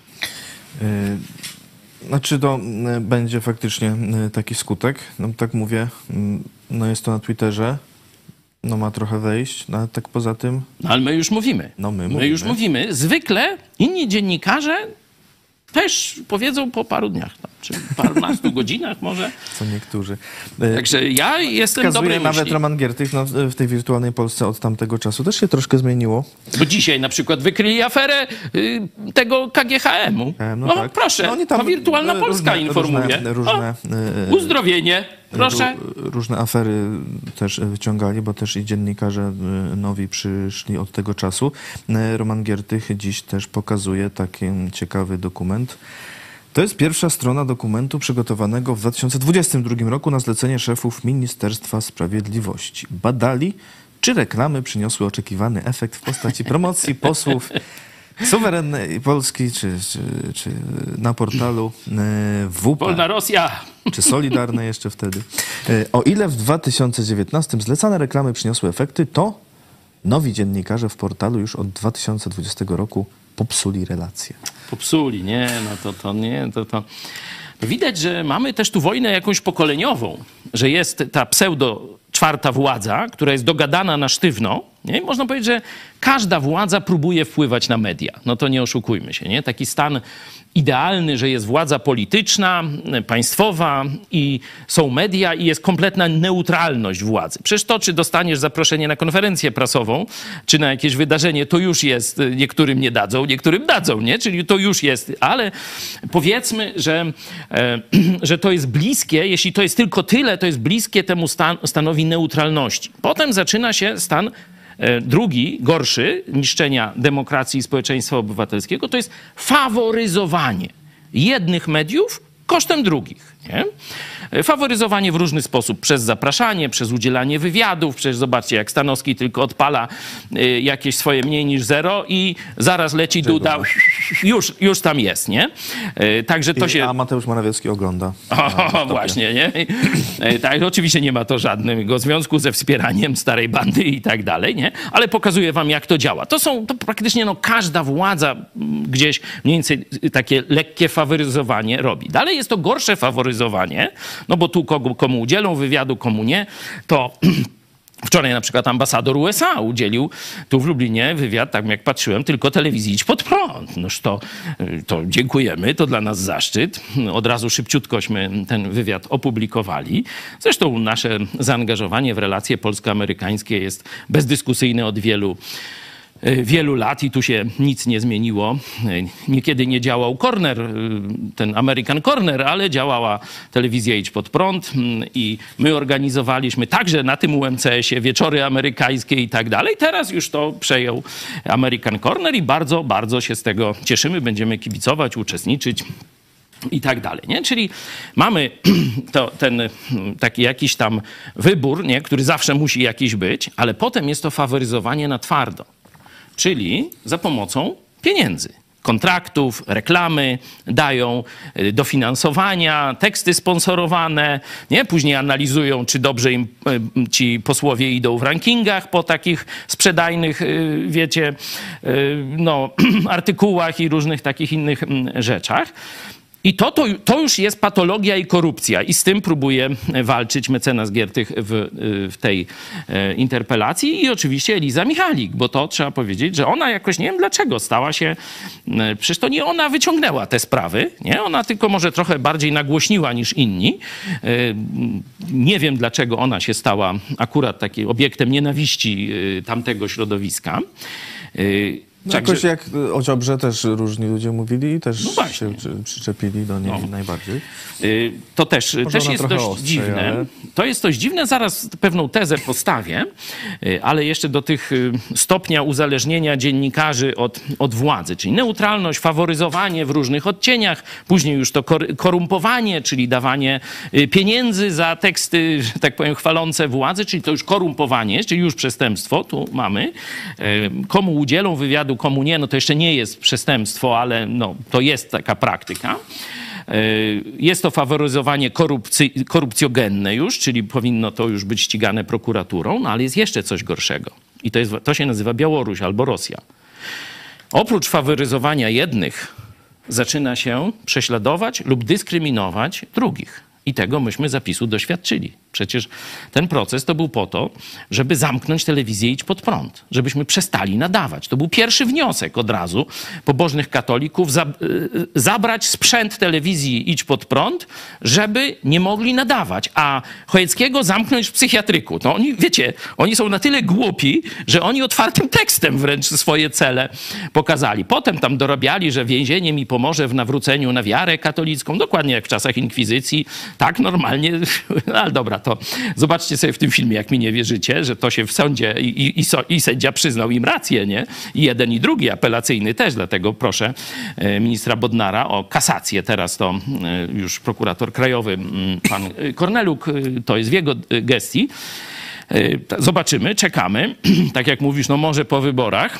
S5: Znaczy to będzie faktycznie taki skutek, no tak mówię, no jest to na Twitterze. No ma trochę wejść, no ale tak poza tym...
S3: No ale my już mówimy.
S5: No
S3: my już mówimy. Zwykle inni dziennikarze też powiedzą po paru dniach, czy parunastu godzinach może.
S5: Co niektórzy.
S3: Także ja jestem dobrej myśli.
S5: Nawet Roman Giertych w tej wirtualnej Polsce od tamtego czasu też się troszkę zmieniło.
S3: Bo dzisiaj na przykład wykryli aferę tego KGHM-u. No tak. Proszę, no, to wirtualna Polska informuje. Uzdrowienie. Proszę.
S5: Różne afery też wyciągali, bo też i dziennikarze nowi przyszli od tego czasu. Roman Giertych dziś też pokazuje taki ciekawy dokument. To jest pierwsza strona dokumentu przygotowanego w 2022 roku na zlecenie szefów Ministerstwa Sprawiedliwości. Badali Czy reklamy przyniosły oczekiwany efekt w postaci promocji posłów suwerennej Polski, czy na portalu WP?
S3: Wolna Rosja!
S5: Czy Solidarne jeszcze wtedy? O ile w 2019 zlecane reklamy przyniosły efekty, to nowi dziennikarze w portalu już od 2020 roku popsuli relacje.
S3: Popsuli, nie, no to widać, że mamy też tu wojnę jakąś pokoleniową, że jest ta czwarta władza, która jest dogadana na sztywno, nie? Można powiedzieć, że każda władza próbuje wpływać na media. No to nie oszukujmy się, nie? Taki stan idealny, że jest władza polityczna, państwowa i są media i jest kompletna neutralność władzy. Przecież to, czy dostaniesz zaproszenie na konferencję prasową, czy na jakieś wydarzenie, to już jest, niektórym nie dadzą, niektórym dadzą, nie? Czyli to już jest, ale powiedzmy, że to jest bliskie, jeśli to jest tylko tyle, to jest bliskie temu stanowi neutralności. Potem zaczyna się stan drugi, gorszy, niszczenia demokracji i społeczeństwa obywatelskiego, to jest faworyzowanie jednych mediów kosztem drugich. Nie? Faworyzowanie w różny sposób, przez zapraszanie, przez udzielanie wywiadów. Przecież zobaczcie, jak Stanowski tylko odpala jakieś swoje mniej niż zero i zaraz leci Duda, już tam jest, nie? Także to się...
S5: A Mateusz Morawiecki ogląda.
S3: O, właśnie, nie? Tak, oczywiście nie ma to żadnego związku ze wspieraniem starej bandy i tak dalej, nie? Ale pokazuję wam, jak to działa. To praktycznie każda władza gdzieś mniej więcej takie lekkie faworyzowanie robi. Dalej jest to gorsze faworyzowanie, no bo tu komu udzielą wywiadu, komu nie, to... Wczoraj na przykład ambasador USA udzielił tu w Lublinie wywiad, tak jak patrzyłem, tylko telewizji Idź Pod Prąd. Noż to dziękujemy, to dla nas zaszczyt. Od razu szybciutkośmy ten wywiad opublikowali. Zresztą nasze zaangażowanie w relacje polsko-amerykańskie jest bezdyskusyjne od wielu lat i tu się nic nie zmieniło. Niekiedy nie działał Corner, ten American Corner, ale działała telewizja Idź Pod Prąd i my organizowaliśmy także na tym UMCS-ie wieczory amerykańskie i tak dalej. Teraz już to przejął American Corner i bardzo, bardzo się z tego cieszymy. Będziemy kibicować, uczestniczyć i tak dalej, nie? Czyli mamy ten taki jakiś tam wybór, nie? Który zawsze musi jakiś być, ale potem jest to faworyzowanie na twardo. Czyli za pomocą pieniędzy, kontraktów, reklamy, dają dofinansowania, teksty sponsorowane, nie? Później analizują, czy dobrze im ci posłowie idą w rankingach po takich sprzedajnych, wiecie, artykułach i różnych takich innych rzeczach. I to już jest patologia i korupcja i z tym próbuje walczyć mecenas Giertych w tej interpelacji i oczywiście Eliza Michalik, bo to trzeba powiedzieć, że ona jakoś, nie wiem dlaczego, stała się, przecież to nie ona wyciągnęła te sprawy, nie? Ona tylko może trochę bardziej nagłośniła niż inni. Nie wiem dlaczego ona się stała akurat takim obiektem nienawiści tamtego środowiska.
S5: Jakoś jak o Ziobrze też różni ludzie mówili i też się przyczepili do niej najbardziej.
S3: To też jest dość
S5: ostrzej,
S3: dziwne.
S5: ale...
S3: To jest dość dziwne. Zaraz pewną tezę postawię, ale jeszcze do tych stopnia uzależnienia dziennikarzy od władzy, czyli neutralność, faworyzowanie w różnych odcieniach, później już to korumpowanie, czyli dawanie pieniędzy za teksty, że tak powiem, chwalące władzę, czyli to już korumpowanie, czyli już przestępstwo. Tu mamy. Komu udzielą wywiadu, komu nie, no to jeszcze nie jest przestępstwo, ale to jest taka praktyka. Jest to faworyzowanie korupcjogenne już, czyli powinno to już być ścigane prokuraturą, no ale jest jeszcze coś gorszego. I to się nazywa Białoruś albo Rosja. Oprócz faworyzowania jednych zaczyna się prześladować lub dyskryminować drugich. I tego myśmy zapisu doświadczyli. Przecież ten proces to był po to, żeby zamknąć telewizję Idź Pod Prąd, żebyśmy przestali nadawać. To był pierwszy wniosek od razu pobożnych katolików, zabrać sprzęt telewizji Idź Pod Prąd, żeby nie mogli nadawać, a Chojeckiego zamknąć w psychiatryku. To oni, wiecie, oni są na tyle głupi, że oni otwartym tekstem wręcz swoje cele pokazali. Potem tam dorabiali, że więzienie mi pomoże w nawróceniu na wiarę katolicką, dokładnie jak w czasach inkwizycji. Tak, normalnie, ale dobra, to zobaczcie sobie w tym filmie, jak mi nie wierzycie, że to się w sądzie i sędzia przyznał im rację, nie? I jeden i drugi, apelacyjny też, dlatego proszę ministra Bodnara o kasację. Teraz to już prokurator krajowy, pan Korneluk, to jest w jego gestii. Zobaczymy, czekamy. Tak jak mówisz, no może po wyborach.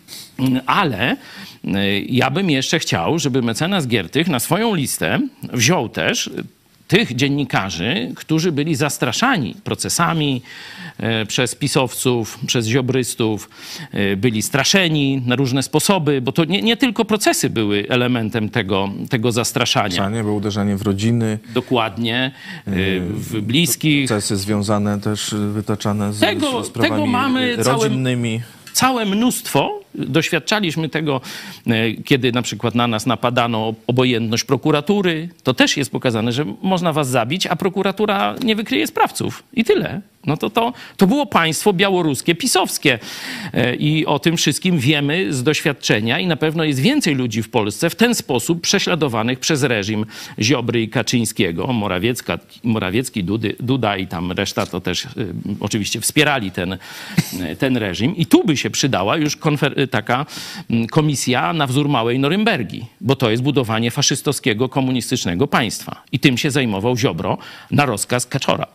S3: Ale ja bym jeszcze chciał, żeby mecenas Giertych na swoją listę wziął też tych dziennikarzy, którzy byli zastraszani procesami przez pisowców, przez ziobrystów, byli straszeni na różne sposoby, bo to nie tylko procesy były elementem tego zastraszania.
S5: Było uderzanie w rodziny.
S3: Dokładnie, w bliskich.
S5: Procesy związane też wytaczane z sprawami
S3: tego mamy
S5: rodzinnymi.
S3: Całe mnóstwo. Doświadczaliśmy tego, kiedy na przykład na nas napadano o obojętność prokuratury. To też jest pokazane, że można was zabić, a prokuratura nie wykryje sprawców. I tyle. No to było państwo białoruskie, pisowskie. I o tym wszystkim wiemy z doświadczenia i na pewno jest więcej ludzi w Polsce w ten sposób prześladowanych przez reżim Ziobry i Kaczyńskiego. Morawiecki, Duda i tam reszta to też oczywiście wspierali ten reżim. I tu by się przydała już taka komisja na wzór małej Norymbergi, bo to jest budowanie faszystowskiego, komunistycznego państwa. I tym się zajmował Ziobro na rozkaz Kaczora.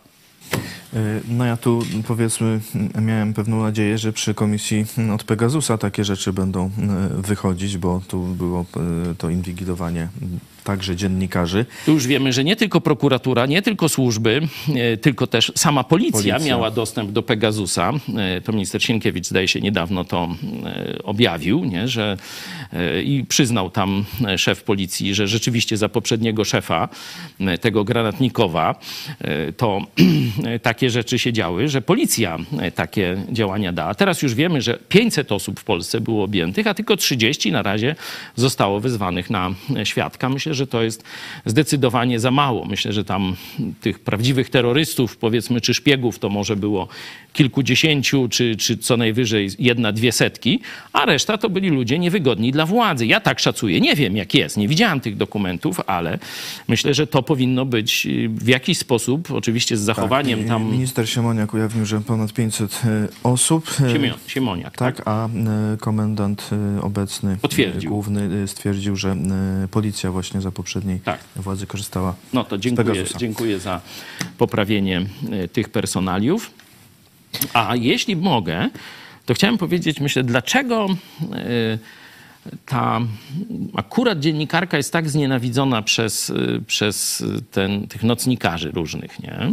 S5: No ja tu, powiedzmy, miałem pewną nadzieję, że przy komisji od Pegasusa takie rzeczy będą wychodzić, bo tu było to inwigilowanie także dziennikarzy.
S3: Tu już wiemy, że nie tylko prokuratura, nie tylko służby, tylko też sama policja miała dostęp do Pegasusa. To minister Sienkiewicz, zdaje się, niedawno to objawił, nie? Że i przyznał tam szef policji, że rzeczywiście za poprzedniego szefa, tego granatnikowa, to takie rzeczy się działy, że policja takie działania dała. Teraz już wiemy, że 500 osób w Polsce było objętych, a tylko 30 na razie zostało wezwanych na świadka. Myślę, że to jest zdecydowanie za mało. Myślę, że tam tych prawdziwych terrorystów, powiedzmy, czy szpiegów, to może było kilkudziesięciu, czy co najwyżej 1-2 setki, a reszta to byli ludzie niewygodni dla władzy. Ja tak szacuję. Nie wiem, jak jest. Nie widziałem tych dokumentów, ale myślę, że to powinno być w jakiś sposób, oczywiście z zachowaniem tam...
S5: Minister Siemoniak ujawnił, że ponad 500 osób.
S3: Siemoniak,
S5: tak? A komendant obecny, główny, stwierdził, że policja właśnie za poprzedniej władzy korzystała
S3: No to dziękuję za poprawienie tych personaliów. A jeśli mogę, to chciałem powiedzieć, myślę, dlaczego ta akurat dziennikarka jest tak znienawidzona przez tych nocnikarzy różnych, nie?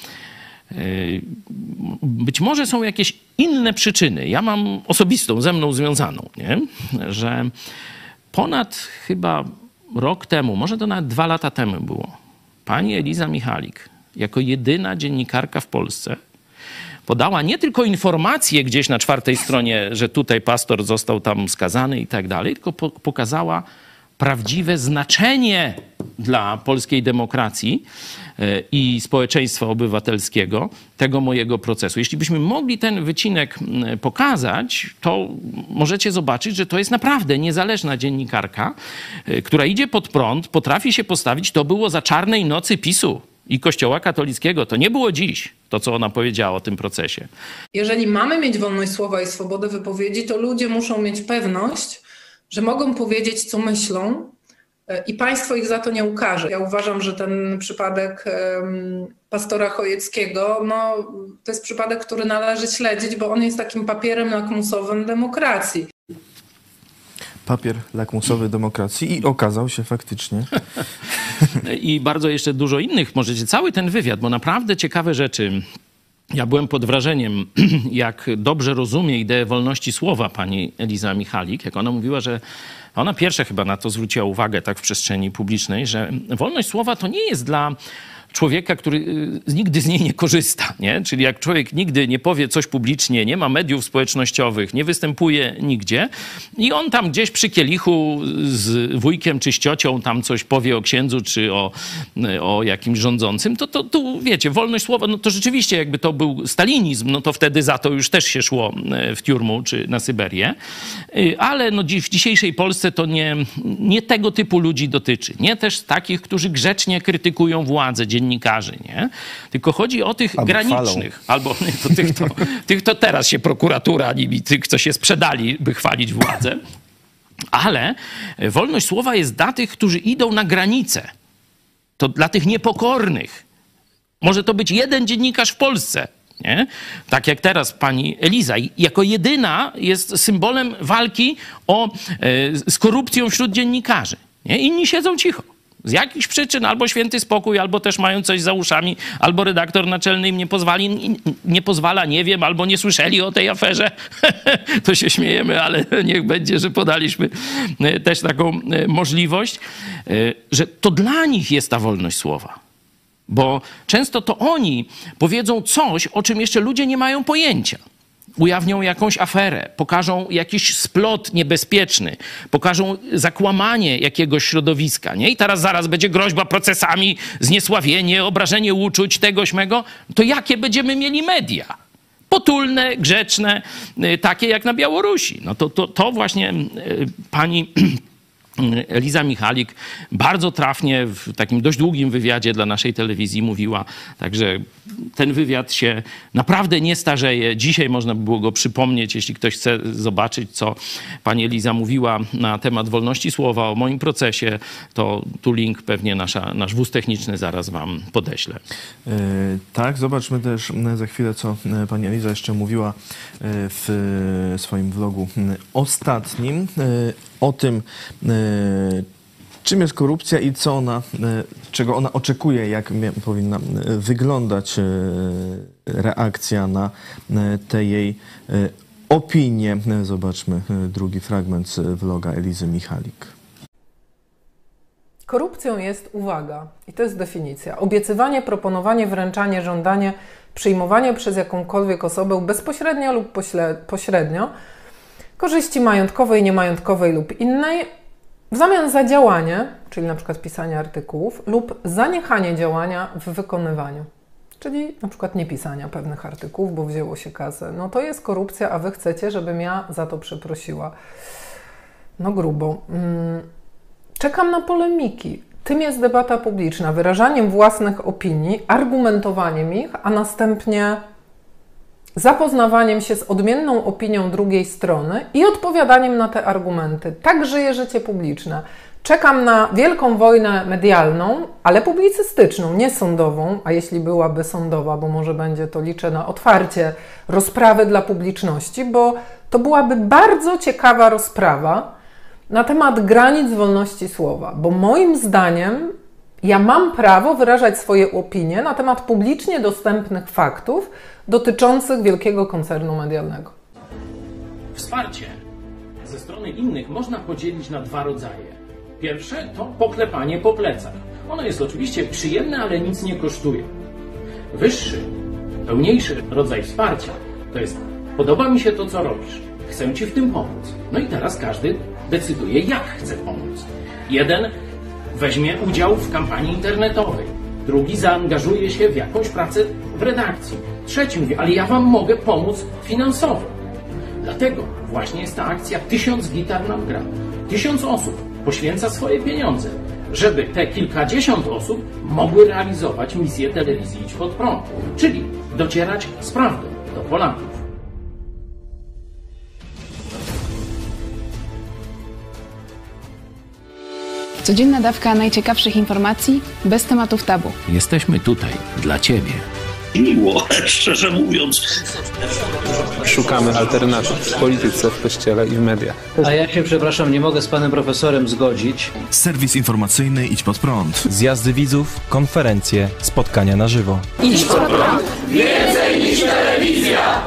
S3: Być może są jakieś inne przyczyny. Ja mam osobistą, ze mną związaną, nie? Że ponad chyba rok temu, może to nawet 2 lata temu było, pani Eliza Michalik jako jedyna dziennikarka w Polsce podała nie tylko informację gdzieś na 4. stronie, że tutaj pastor został tam skazany i tak dalej, tylko pokazała prawdziwe znaczenie dla polskiej demokracji i społeczeństwa obywatelskiego tego mojego procesu. Jeśli byśmy mogli ten wycinek pokazać, to możecie zobaczyć, że to jest naprawdę niezależna dziennikarka, która idzie pod prąd, potrafi się postawić. To było za czarnej nocy PiS-u i Kościoła katolickiego. To nie było dziś, to co ona powiedziała o tym procesie.
S4: Jeżeli mamy mieć wolność słowa i swobodę wypowiedzi, to ludzie muszą mieć pewność, że mogą powiedzieć, co myślą i państwo ich za to nie ukarze. Ja uważam, że ten przypadek pastora Chojeckiego, no, to jest przypadek, który należy śledzić, bo on jest takim papierem lakmusowym demokracji.
S5: Papier lakmusowy demokracji i okazał się faktycznie.
S3: I bardzo jeszcze dużo innych. Możecie cały ten wywiad, bo naprawdę ciekawe rzeczy. Ja byłem pod wrażeniem, jak dobrze rozumie ideę wolności słowa pani Eliza Michalik, jak ona mówiła, że ona pierwsza chyba na to zwróciła uwagę tak w przestrzeni publicznej, że wolność słowa to nie jest dla człowieka, który nigdy z niej nie korzysta, nie? Czyli jak człowiek nigdy nie powie coś publicznie, nie ma mediów społecznościowych, nie występuje nigdzie i on tam gdzieś przy kielichu z wujkiem czy z ciocią tam coś powie o księdzu czy o jakimś rządzącym, to tu wiecie, wolność słowa, no to rzeczywiście jakby to był stalinizm, no to wtedy za to już też się szło w tiurmu czy na Syberię, ale no w dzisiejszej Polsce to nie tego typu ludzi dotyczy, nie też takich, którzy grzecznie krytykują władzę, dziennikarzy, nie? Tylko chodzi o tych granicznych. Albo tych to teraz się prokuratura nimi, tych, co się sprzedali, by chwalić władzę. Ale wolność słowa jest dla tych, którzy idą na granicę. To dla tych niepokornych. Może to być jeden dziennikarz w Polsce, Nie? Tak jak teraz pani Eliza. Jako jedyna jest symbolem walki z korupcją wśród dziennikarzy. Nie? Inni siedzą cicho. Z jakichś przyczyn, albo święty spokój, albo też mają coś za uszami, albo redaktor naczelny im nie pozwala, nie wiem, albo nie słyszeli o tej aferze. To się śmiejemy, ale niech będzie, że podaliśmy też taką możliwość, że to dla nich jest ta wolność słowa. Bo często to oni powiedzą coś, o czym jeszcze ludzie nie mają pojęcia. Ujawnią jakąś aferę, pokażą jakiś splot niebezpieczny, pokażą zakłamanie jakiegoś środowiska, nie? I teraz zaraz będzie groźba procesami, zniesławienie, obrażenie uczuć, tego, śmego. To jakie będziemy mieli media? Potulne, grzeczne, takie jak na Białorusi. No to właśnie pani Eliza Michalik bardzo trafnie w takim dość długim wywiadzie dla naszej telewizji mówiła. Także ten wywiad się naprawdę nie starzeje. Dzisiaj można by było go przypomnieć, jeśli ktoś chce zobaczyć, co pani Eliza mówiła na temat wolności słowa, o moim procesie, to tu link pewnie nasz wóz techniczny zaraz wam podeślę.
S5: Tak, zobaczmy też za chwilę, co pani Eliza jeszcze mówiła w swoim vlogu ostatnim o tym, czym jest korupcja i czego ona oczekuje, jak powinna wyglądać reakcja na te jej opinie. Zobaczmy drugi fragment z vloga Elizy Michalik.
S4: Korupcją jest, uwaga, i to jest definicja, obiecywanie, proponowanie, wręczanie, żądanie, przyjmowanie przez jakąkolwiek osobę bezpośrednio lub pośrednio korzyści majątkowej, niemajątkowej lub innej w zamian za działanie, czyli na przykład pisanie artykułów, lub zaniechanie działania w wykonywaniu, czyli na przykład nie pisania pewnych artykułów, bo wzięło się kasę. No to jest korupcja, a wy chcecie, żebym ja za to przeprosiła. No grubo. Czekam na polemiki. Tym jest debata publiczna, wyrażaniem własnych opinii, argumentowaniem ich, a następnie zapoznawaniem się z odmienną opinią drugiej strony i odpowiadaniem na te argumenty. Tak żyje życie publiczne. Czekam na wielką wojnę medialną, ale publicystyczną, nie sądową, a jeśli byłaby sądowa, bo może będzie, to liczę na otwarcie rozprawy dla publiczności, bo to byłaby bardzo ciekawa rozprawa na temat granic wolności słowa, bo moim zdaniem ja mam prawo wyrażać swoje opinie na temat publicznie dostępnych faktów dotyczących wielkiego koncernu medialnego.
S3: Wsparcie ze strony innych można podzielić na dwa rodzaje. Pierwsze to poklepanie po plecach. Ono jest oczywiście przyjemne, ale nic nie kosztuje. Wyższy, pełniejszy rodzaj wsparcia to jest: podoba mi się to, co robisz, chcę ci w tym pomóc. No i teraz każdy decyduje, jak chce pomóc. Jeden weźmie udział w kampanii internetowej, drugi zaangażuje się w jakąś pracę w redakcji, trzeci mówi: ale ja wam mogę pomóc finansowo. Dlatego właśnie jest ta akcja 1000 gitar nam gra. 1000 osób poświęca swoje pieniądze, żeby te kilkadziesiąt osób mogły realizować misję telewizji Idź Pod Prąd, czyli docierać z prawdą do Polaków.
S6: Codzienna dawka najciekawszych informacji, bez tematów tabu.
S3: Jesteśmy tutaj dla ciebie.
S7: Miło, szczerze mówiąc.
S2: Szukamy alternatyw w polityce, w kościele i w mediach.
S8: A ja się, przepraszam, nie mogę z panem profesorem zgodzić.
S1: Serwis informacyjny Idź Pod Prąd.
S9: Zjazdy widzów, konferencje, spotkania na żywo.
S6: Idź pod prąd!
S7: Więcej niż telewizja!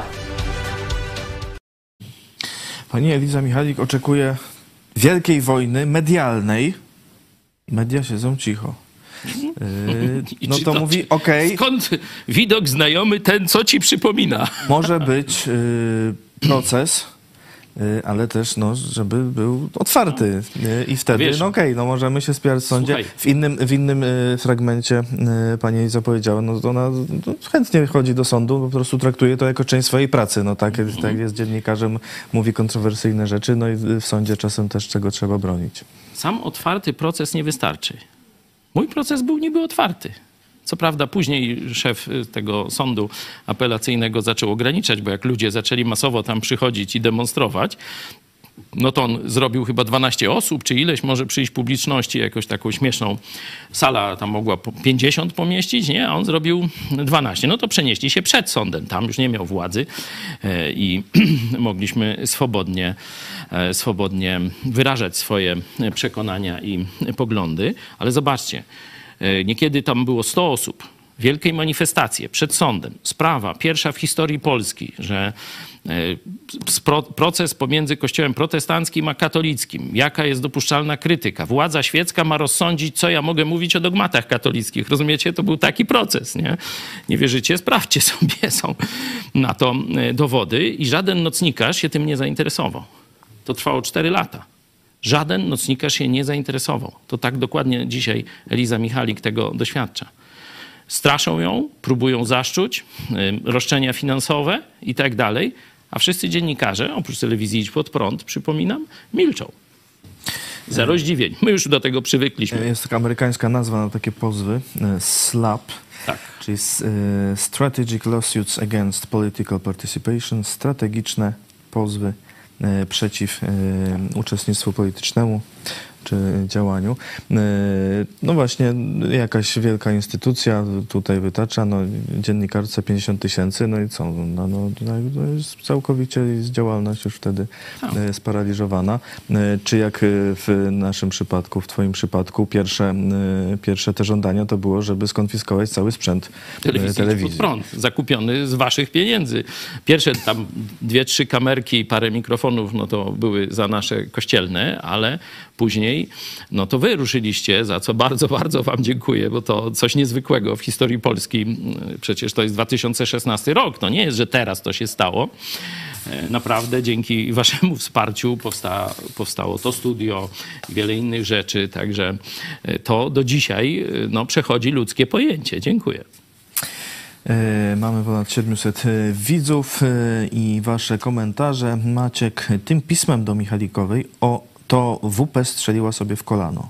S5: Pani Eliza Michalik oczekuje wielkiej wojny medialnej. Media siedzą cicho. No to mówi, okej.
S3: Skąd widok znajomy ten, co ci przypomina?
S5: Może być proces, ale też, no, żeby był otwarty. I wtedy,
S3: Wiesz,
S5: no okej, no możemy się spierać w sądzie.
S3: Słuchaj.
S5: W innym fragmencie pani Eliza powiedziała, no to ona chętnie chodzi do sądu, po prostu traktuje to jako część swojej pracy. No tak jest dziennikarzem, mówi kontrowersyjne rzeczy, no i w sądzie czasem też czego trzeba bronić.
S3: Sam otwarty proces nie wystarczy. Mój proces był niby otwarty. Co prawda później szef tego sądu apelacyjnego zaczął ograniczać, bo jak ludzie zaczęli masowo tam przychodzić i demonstrować, no to on zrobił chyba 12 osób, czy ileś może przyjść publiczności, jakoś taką śmieszną. Sala tam mogła 50 pomieścić, nie? A on zrobił 12. No to przenieśli się przed sądem. Tam już nie miał władzy i mogliśmy swobodnie wyrażać swoje przekonania i poglądy. Ale zobaczcie, niekiedy tam było 100 osób. Wielkie manifestacje przed sądem. Sprawa pierwsza w historii Polski, że proces pomiędzy kościołem protestanckim a katolickim. Jaka jest dopuszczalna krytyka? Władza świecka ma rozsądzić, co ja mogę mówić o dogmatach katolickich. Rozumiecie? To był taki proces, nie? Nie wierzycie? Sprawdźcie sobie. Są na to dowody. I żaden nocnikarz się tym nie zainteresował. To trwało 4 lata. Żaden nocnikarz się nie zainteresował. To tak dokładnie dzisiaj Eliza Michalik tego doświadcza. Straszą ją, próbują zaszczuć, roszczenia finansowe i tak dalej, a wszyscy dziennikarze, oprócz telewizji Idź Pod Prąd, przypominam, milczą. Zero zdziwień. My już do tego przywykliśmy.
S5: Jest taka amerykańska nazwa na takie pozwy, SLAP, tak. Czyli Strategic Lawsuits Against Political Participation, strategiczne pozwy przeciw uczestnictwu politycznemu czy działaniu. No właśnie, jakaś wielka instytucja tutaj wytacza, no dziennikarce 50 000, no i co? No jest całkowicie działalność już wtedy sparaliżowana. Czy jak w naszym przypadku, w twoim przypadku, pierwsze te żądania to było, żeby skonfiskować cały sprzęt telewizji.
S3: Pod prąd, zakupiony z waszych pieniędzy. Pierwsze tam 2-3 kamerki i parę mikrofonów, no to były za nasze kościelne, ale później no to wy ruszyliście, za co bardzo, bardzo wam dziękuję, bo to coś niezwykłego w historii Polski. Przecież to jest 2016 rok. To nie jest, że teraz to się stało. Naprawdę dzięki waszemu wsparciu powstało to studio i wiele innych rzeczy. Także to do dzisiaj no, przechodzi ludzkie pojęcie. Dziękuję.
S5: Mamy ponad 700 widzów i wasze komentarze. Maciek, tym pismem do Michalikowej to WP strzeliła sobie w kolano.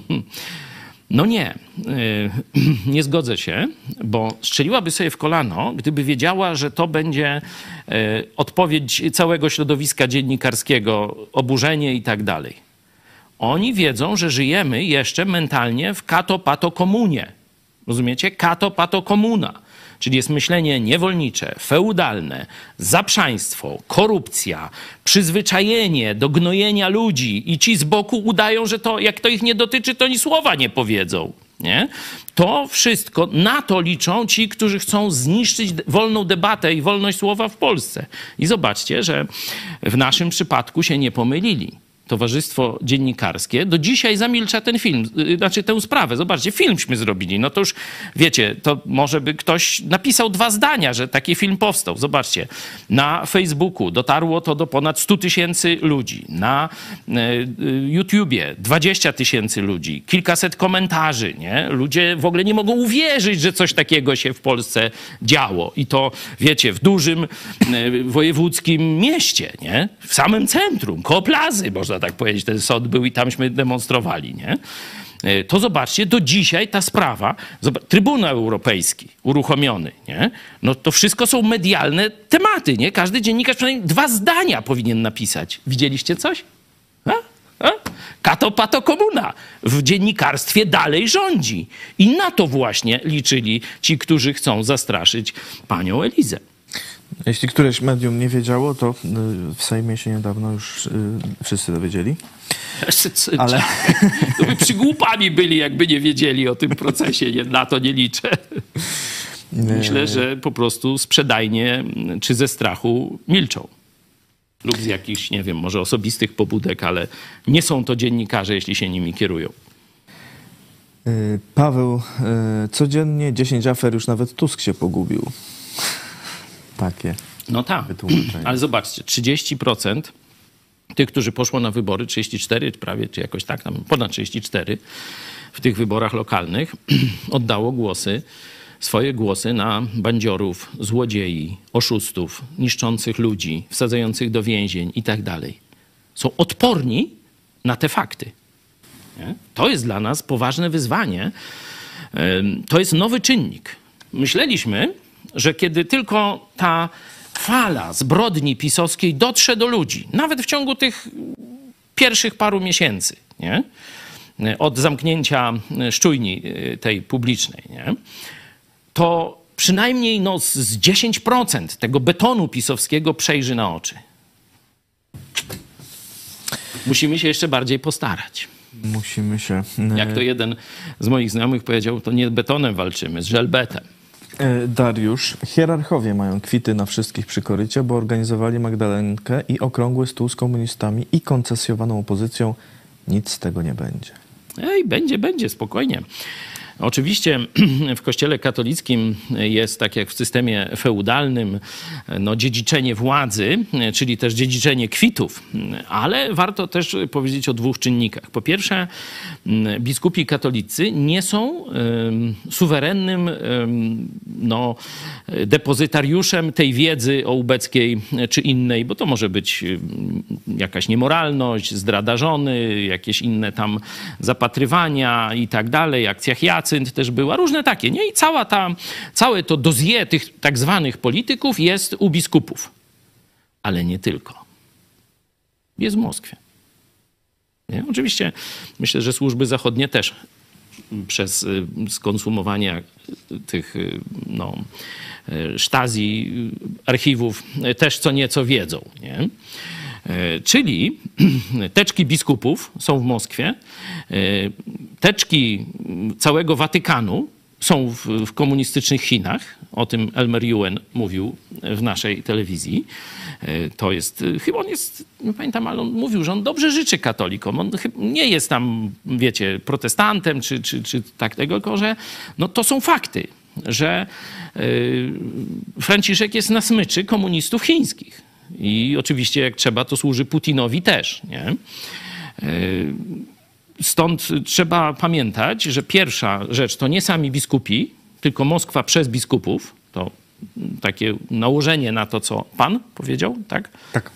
S3: No nie, nie zgodzę się, bo strzeliłaby sobie w kolano, gdyby wiedziała, że to będzie odpowiedź całego środowiska dziennikarskiego, oburzenie i tak dalej. Oni wiedzą, że żyjemy jeszcze mentalnie w kato-pato-komunie. Rozumiecie? Kato-pato-komuna. Czyli jest myślenie niewolnicze, feudalne, zaprzaństwo, korupcja, przyzwyczajenie do gnojenia ludzi i ci z boku udają, że to, jak to ich nie dotyczy, to ni słowa nie powiedzą. Nie? To wszystko, na to liczą ci, którzy chcą zniszczyć wolną debatę i wolność słowa w Polsce. I zobaczcie, że w naszym przypadku się nie pomylili. Towarzystwo Dziennikarskie do dzisiaj zamilcza ten film, znaczy tę sprawę. Zobaczcie, filmśmy zrobili. No to już, wiecie, to może by ktoś napisał 2 zdania, że taki film powstał. Zobaczcie, na Facebooku dotarło to do ponad 100 000 ludzi. Na YouTubie 20 000 ludzi. Kilkaset komentarzy, nie? Ludzie w ogóle nie mogą uwierzyć, że coś takiego się w Polsce działo. I to, wiecie, w dużym wojewódzkim mieście, nie? W samym centrum, koło plazy, można tak powiedzieć, ten sąd był i tamśmy demonstrowali, nie? To zobaczcie, do dzisiaj ta sprawa, Trybunał Europejski uruchomiony, nie? No to wszystko są medialne tematy, nie? Każdy dziennikarz przynajmniej 2 zdania powinien napisać. Widzieliście coś? Kato-pato komuna w dziennikarstwie dalej rządzi. I na to właśnie liczyli ci, którzy chcą zastraszyć panią Elizę.
S5: Jeśli któreś medium nie wiedziało, to w Sejmie się niedawno już wszyscy dowiedzieli.
S3: Ale to by przygłupani byli, jakby nie wiedzieli o tym procesie. Na to nie liczę. Myślę, że po prostu sprzedajnie czy ze strachu milczą. Lub z jakichś, nie wiem, może osobistych pobudek, ale nie są to dziennikarze, jeśli się nimi kierują.
S5: Paweł, codziennie 10 afer, już nawet Tusk się pogubił. Takie.
S3: No tak, ale zobaczcie, 30% tych, którzy poszło na wybory, 34 prawie, czy jakoś tak, tam ponad 34 w tych wyborach lokalnych, oddało swoje głosy na bandziorów, złodziei, oszustów, niszczących ludzi, wsadzających do więzień i tak dalej. Są odporni na te fakty. Nie? To jest dla nas poważne wyzwanie. To jest nowy czynnik. Myśleliśmy, że kiedy tylko ta fala zbrodni pisowskiej dotrze do ludzi, nawet w ciągu tych pierwszych paru miesięcy, nie? Od zamknięcia szczujni tej publicznej, nie? To przynajmniej z 10% tego betonu pisowskiego przejrzy na oczy. Musimy się jeszcze bardziej postarać.
S5: Musimy się...
S3: Jak to jeden z moich znajomych powiedział, to nie betonem walczymy, z żelbetem.
S5: Dariusz, hierarchowie mają kwity na wszystkich przy korycie, bo organizowali Magdalenkę i okrągły stół z komunistami i koncesjowaną opozycją. Nic z tego nie będzie.
S3: Będzie, spokojnie. Oczywiście w Kościele katolickim jest, tak jak w systemie feudalnym, dziedziczenie władzy, czyli też dziedziczenie kwitów, ale warto też powiedzieć o dwóch czynnikach. Po pierwsze, biskupi katolicy nie są suwerennym depozytariuszem tej wiedzy o ubeckiej czy innej, bo to może być jakaś niemoralność, zdrada żony, jakieś inne tam zapatrywania i tak dalej, akcja Hyacynt też była, różne takie, nie? I całe to dossier tych tak zwanych polityków jest u biskupów. Ale nie tylko. Jest w Moskwie. Nie? Oczywiście myślę, że służby zachodnie też przez skonsumowanie tych Stasi, archiwów też co nieco wiedzą, nie? Czyli teczki biskupów są w Moskwie, teczki całego Watykanu są w komunistycznych Chinach. O tym Elmer Yuen mówił w naszej telewizji. To jest, chyba on jest, nie pamiętam, ale on mówił, że on dobrze życzy katolikom. On nie jest tam, wiecie, protestantem czy tak tego, tylko że to są fakty, że Franciszek jest na smyczy komunistów chińskich. I oczywiście jak trzeba, to służy Putinowi też, nie? Stąd trzeba pamiętać, że pierwsza rzecz to nie sami biskupi, tylko Moskwa przez biskupów. To takie nałożenie na to, co pan powiedział, tak?
S5: Tak.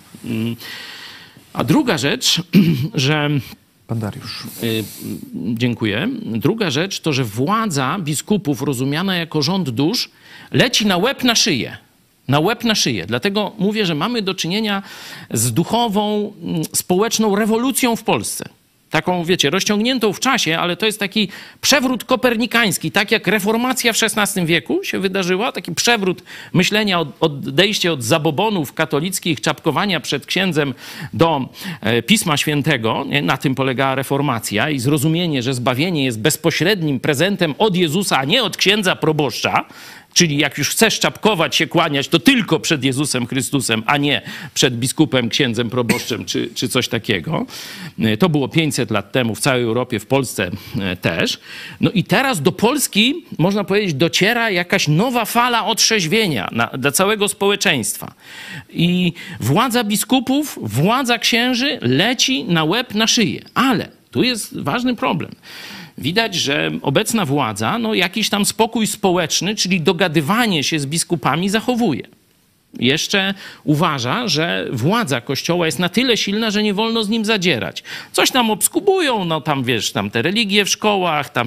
S3: A druga rzecz, że...
S5: Pan Dariusz.
S3: Dziękuję. Druga rzecz to, że władza biskupów rozumiana jako rząd dusz leci na łeb na szyję. Na łeb na szyję. Dlatego mówię, że mamy do czynienia z duchową, społeczną rewolucją w Polsce. Taką, wiecie, rozciągniętą w czasie, ale to jest taki przewrót kopernikański. Tak jak reformacja w XVI wieku się wydarzyła, taki przewrót myślenia, odejście od zabobonów katolickich, czapkowania przed księdzem do Pisma Świętego. Na tym polegała reformacja i zrozumienie, że zbawienie jest bezpośrednim prezentem od Jezusa, a nie od księdza proboszcza. Czyli jak już chcesz czapkować się, kłaniać, to tylko przed Jezusem Chrystusem, a nie przed biskupem, księdzem proboszczem czy coś takiego. To było 500 lat temu w całej Europie, w Polsce też. No i teraz do Polski, można powiedzieć, dociera jakaś nowa fala otrzeźwienia dla całego społeczeństwa. I władza biskupów, władza księży leci na łeb, na szyję. Ale tu jest ważny problem. Widać, że obecna władza jakiś tam spokój społeczny, czyli dogadywanie się z biskupami zachowuje. Jeszcze uważa, że władza Kościoła jest na tyle silna, że nie wolno z nim zadzierać. Coś tam obskubują, tam wiesz, tam te religie w szkołach, tam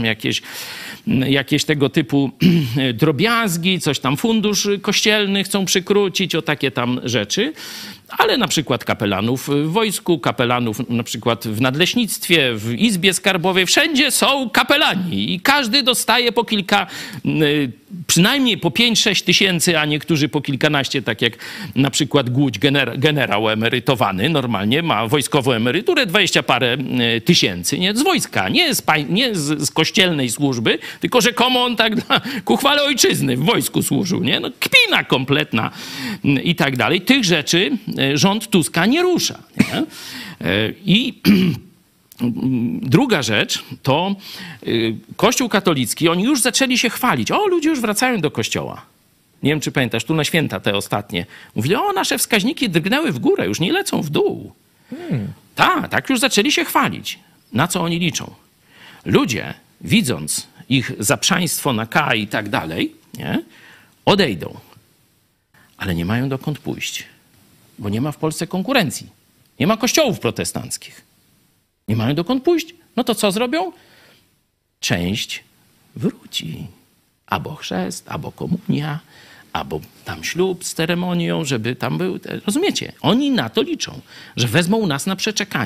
S3: jakieś tego typu drobiazgi, coś tam fundusz kościelny chcą przykrócić, o takie tam rzeczy. Ale na przykład kapelanów w wojsku, kapelanów na przykład w nadleśnictwie, w Izbie Skarbowej, wszędzie są kapelani i każdy dostaje po kilka, przynajmniej po 5-6 tysięcy, a niektórzy po kilkanaście, tak jak na przykład Głódź, generał emerytowany, normalnie ma wojskową emeryturę, 20 parę tysięcy, nie? Z wojska, nie z kościelnej służby, tylko rzekomo on tak ku chwale ojczyzny w wojsku służył, nie? Kpina kompletna i tak dalej. Tych rzeczy rząd Tuska nie rusza. Nie? I druga rzecz to Kościół katolicki, oni już zaczęli się chwalić. O, ludzie już wracają do kościoła. Nie wiem, czy pamiętasz, tu na święta te ostatnie. Mówili, o, nasze wskaźniki drgnęły w górę, już nie lecą w dół. Tak już zaczęli się chwalić. Na co oni liczą? Ludzie, widząc ich zaprzaństwo na K i tak dalej, nie? Odejdą. Ale nie mają dokąd pójść. Bo nie ma w Polsce konkurencji. Nie ma kościołów protestanckich. Nie mają dokąd pójść. No to co zrobią? Część wróci. Albo chrzest, albo komunia, albo tam ślub z ceremonią, żeby tam był... Rozumiecie? Oni na to liczą, że wezmą nas na przeczekanie.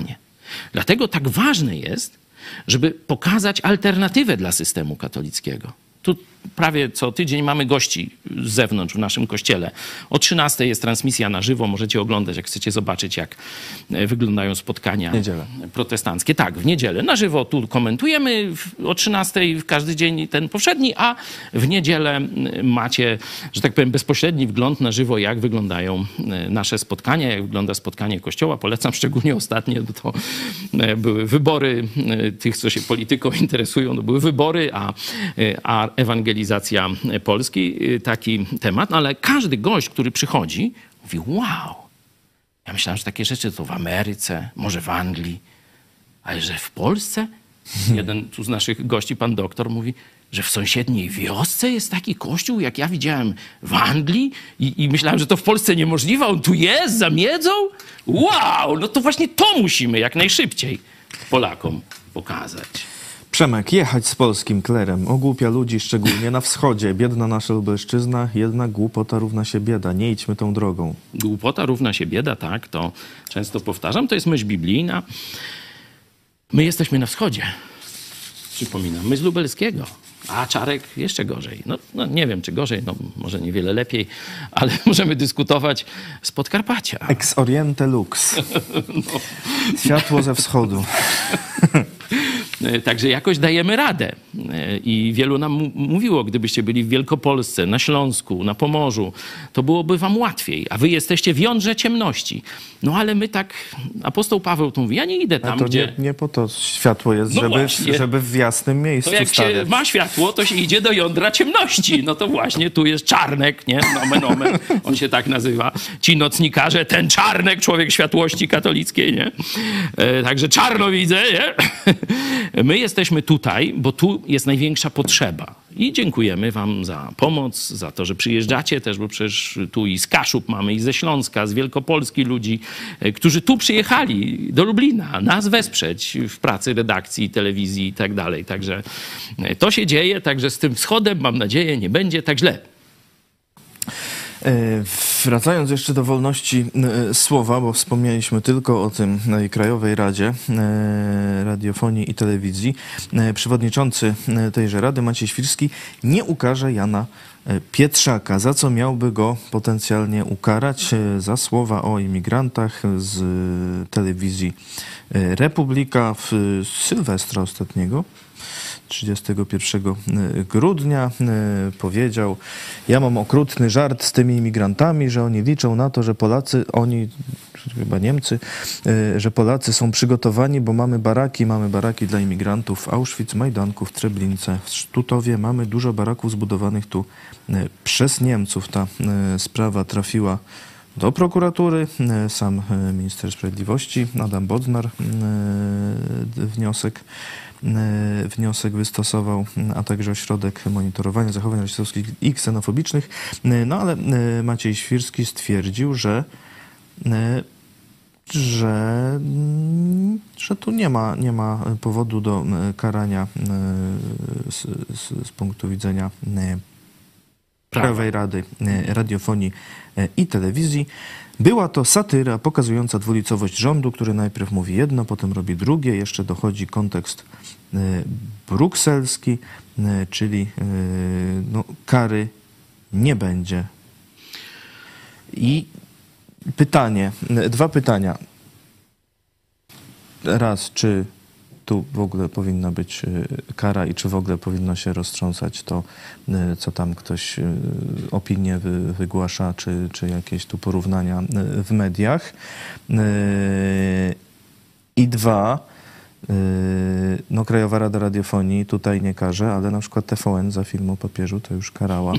S3: Dlatego tak ważne jest, żeby pokazać alternatywę dla systemu katolickiego. Tu prawie co tydzień mamy gości z zewnątrz w naszym kościele. O 13:00 jest transmisja na żywo. Możecie oglądać, jak chcecie zobaczyć, jak wyglądają spotkania protestanckie. Tak, w niedzielę. Na żywo tu komentujemy o 13:00 w każdy dzień ten powszedni, a w niedzielę macie, że tak powiem, bezpośredni wgląd na żywo, jak wyglądają nasze spotkania, jak wygląda spotkanie Kościoła. Polecam szczególnie ostatnie, bo to były wybory tych, co się polityką interesują. To były wybory, a ewangelizacja Polski, taki temat. No ale każdy gość, który przychodzi, mówi: wow, ja myślałem, że takie rzeczy to w Ameryce, może w Anglii, ale że w Polsce? Jeden tu z naszych gości, pan doktor, mówi, że w sąsiedniej wiosce jest taki kościół, jak ja widziałem w Anglii i myślałem, że to w Polsce niemożliwe. On tu jest, za miedzą? Wow, no to właśnie to musimy jak najszybciej Polakom pokazać.
S5: Przemek, jechać z polskim klerem ogłupia ludzi, szczególnie na wschodzie. Biedna nasza Lubelszczyzna, jednak głupota równa się bieda. Nie idźmy tą drogą.
S3: Głupota równa się bieda, tak, to często powtarzam. To jest myśl biblijna. My jesteśmy na wschodzie. Przypominam, my z Lubelskiego. A Czarek jeszcze gorzej. No nie wiem, czy gorzej, no może niewiele lepiej, ale możemy dyskutować z Podkarpacia.
S5: Ex oriente lux. Światło ze wschodu.
S3: Także jakoś dajemy radę. I wielu nam mówiło, gdybyście byli w Wielkopolsce, na Śląsku, na Pomorzu, to byłoby wam łatwiej. A wy jesteście w jądrze ciemności. No ale my tak, apostoł Paweł tu mówi, ja nie idę tam,
S5: to
S3: gdzie...
S5: Nie po to światło jest,
S3: No
S5: żeby w jasnym miejscu
S3: to jak
S5: stawiać.
S3: się ma światło, to się idzie do jądra ciemności. No to właśnie tu jest Czarnek, nie? Nomen omen, on się tak nazywa. Ci nocnikarze, ten Czarnek, człowiek światłości katolickiej, nie? Także czarno widzę, nie? My jesteśmy tutaj, bo tu jest największa potrzeba. I dziękujemy wam za pomoc, za to, że przyjeżdżacie też, bo przecież tu i z Kaszub mamy, i ze Śląska, z Wielkopolski ludzi, którzy tu przyjechali do Lublina nas wesprzeć w pracy redakcji, telewizji i tak dalej. Także to się dzieje, także z tym wschodem, mam nadzieję, nie będzie tak źle.
S5: Wracając jeszcze do wolności słowa, bo wspomnieliśmy tylko o tym na Krajowej Radzie Radiofonii i Telewizji, przewodniczący tejże Rady, Maciej Świrski, nie ukarze Jana Pietrzaka, za co miałby go potencjalnie ukarać? Za słowa o imigrantach z telewizji Republika w Sylwestra ostatniego. 31 grudnia powiedział: ja mam okrutny żart z tymi imigrantami, że oni liczą na to, że Polacy, chyba Niemcy, że Polacy są przygotowani, bo mamy baraki dla imigrantów w Auschwitz, Majdanku, w Treblince, w Sztutowie. Mamy dużo baraków zbudowanych tu przez Niemców. Ta sprawa trafiła do prokuratury. Sam minister sprawiedliwości Adam Bodnar wniosek wystosował, a także Ośrodek Monitorowania Zachowań Rasistowskich i Ksenofobicznych. No ale Maciej Świrski stwierdził, że tu nie ma powodu do karania z punktu widzenia Krajowej Rady Radiofonii i Telewizji. Była to satyra pokazująca dwulicowość rządu, który najpierw mówi jedno, potem robi drugie. Jeszcze dochodzi kontekst brukselski, czyli kary nie będzie. I dwa pytania. Raz, czy tu w ogóle powinna być kara i czy w ogóle powinno się roztrząsać to, co tam ktoś opinie wygłasza, czy jakieś tu porównania w mediach. I dwa, Krajowa Rada Radiofonii tutaj nie karze, ale na przykład TVN za film o papieżu to już karała.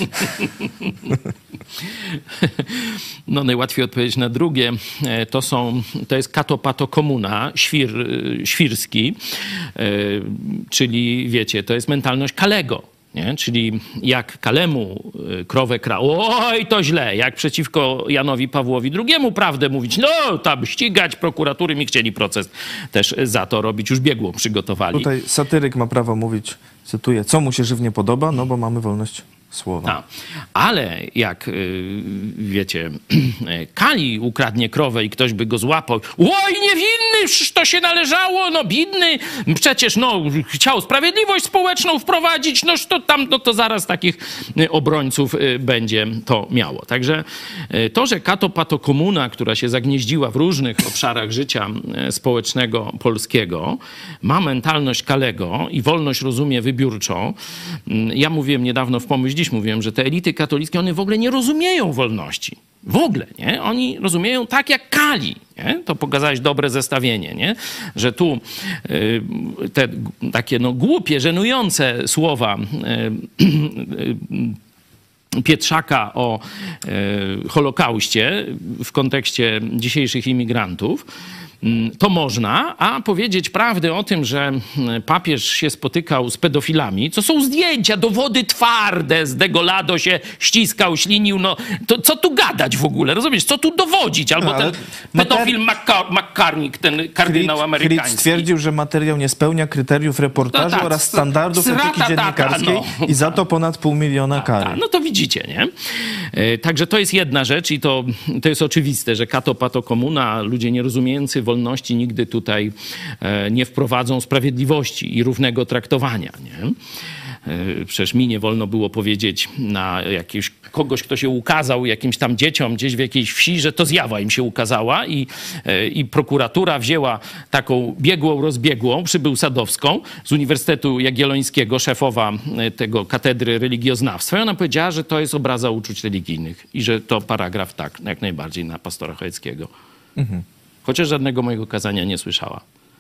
S3: No najłatwiej odpowiedzieć na drugie. To jest Kato Pato Komuna, świrski, czyli wiecie, to jest mentalność Kalego. Nie? Czyli jak Kalemu krowę oj, to źle. Jak przeciwko Janowi Pawłowi II prawdę mówić, no tam ścigać, prokuratury mi chcieli proces też za to robić, już biegło przygotowali.
S5: Tutaj satyryk ma prawo mówić, cytuję, co mu się żywnie podoba, no bo mamy wolność słowa.
S3: Ale jak wiecie, Kali ukradnie krowę i ktoś by go złapał, oj, niewinny, przecież to się należało, no bidny, przecież no chciał sprawiedliwość społeczną wprowadzić, no to tam, no to zaraz takich obrońców będzie to miało. Także to, że kato pato komuna, która się zagnieździła w różnych obszarach życia społecznego polskiego, ma mentalność Kalego i wolność rozumie wybiórczo. Ja mówiłem niedawno w Pomyśl Dziś, mówiłem, że te elity katolickie, one w ogóle nie rozumieją wolności. W ogóle, nie? Oni rozumieją tak jak Kali, nie? To pokazałeś dobre zestawienie, nie? Że tu te takie no głupie, żenujące słowa Pietrzaka o Holokauście w kontekście dzisiejszych imigrantów, to można, a powiedzieć prawdę o tym, że papież się spotykał z pedofilami, co są zdjęcia, dowody twarde, z Degolado się ściskał, ślinił, no to co tu gadać w ogóle, rozumiesz, co tu dowodzić? Albo ten pedofil McCartney, ten kardynał amerykański.
S5: Crick stwierdził, że materiał nie spełnia kryteriów reportażu oraz standardów etyki dziennikarskiej i za to ponad 500 000 kary.
S3: No to widzicie, nie? Także to jest jedna rzecz i to jest oczywiste, że kato pato komuna, ludzie nierozumiejący wolności nigdy tutaj nie wprowadzą sprawiedliwości i równego traktowania, nie? Przecież mi nie wolno było powiedzieć na jakiegoś kogoś, kto się ukazał jakimś tam dzieciom gdzieś w jakiejś wsi, że to zjawa im się ukazała i prokuratura wzięła taką biegłą, rozbiegłą, przybył Sadowską z Uniwersytetu Jagiellońskiego, szefowa tego katedry religioznawstwa i ona powiedziała, że to jest obraza uczuć religijnych i że to paragraf tak, jak najbardziej na pastora Chojeckiego. Chociaż żadnego mojego kazania nie słyszała.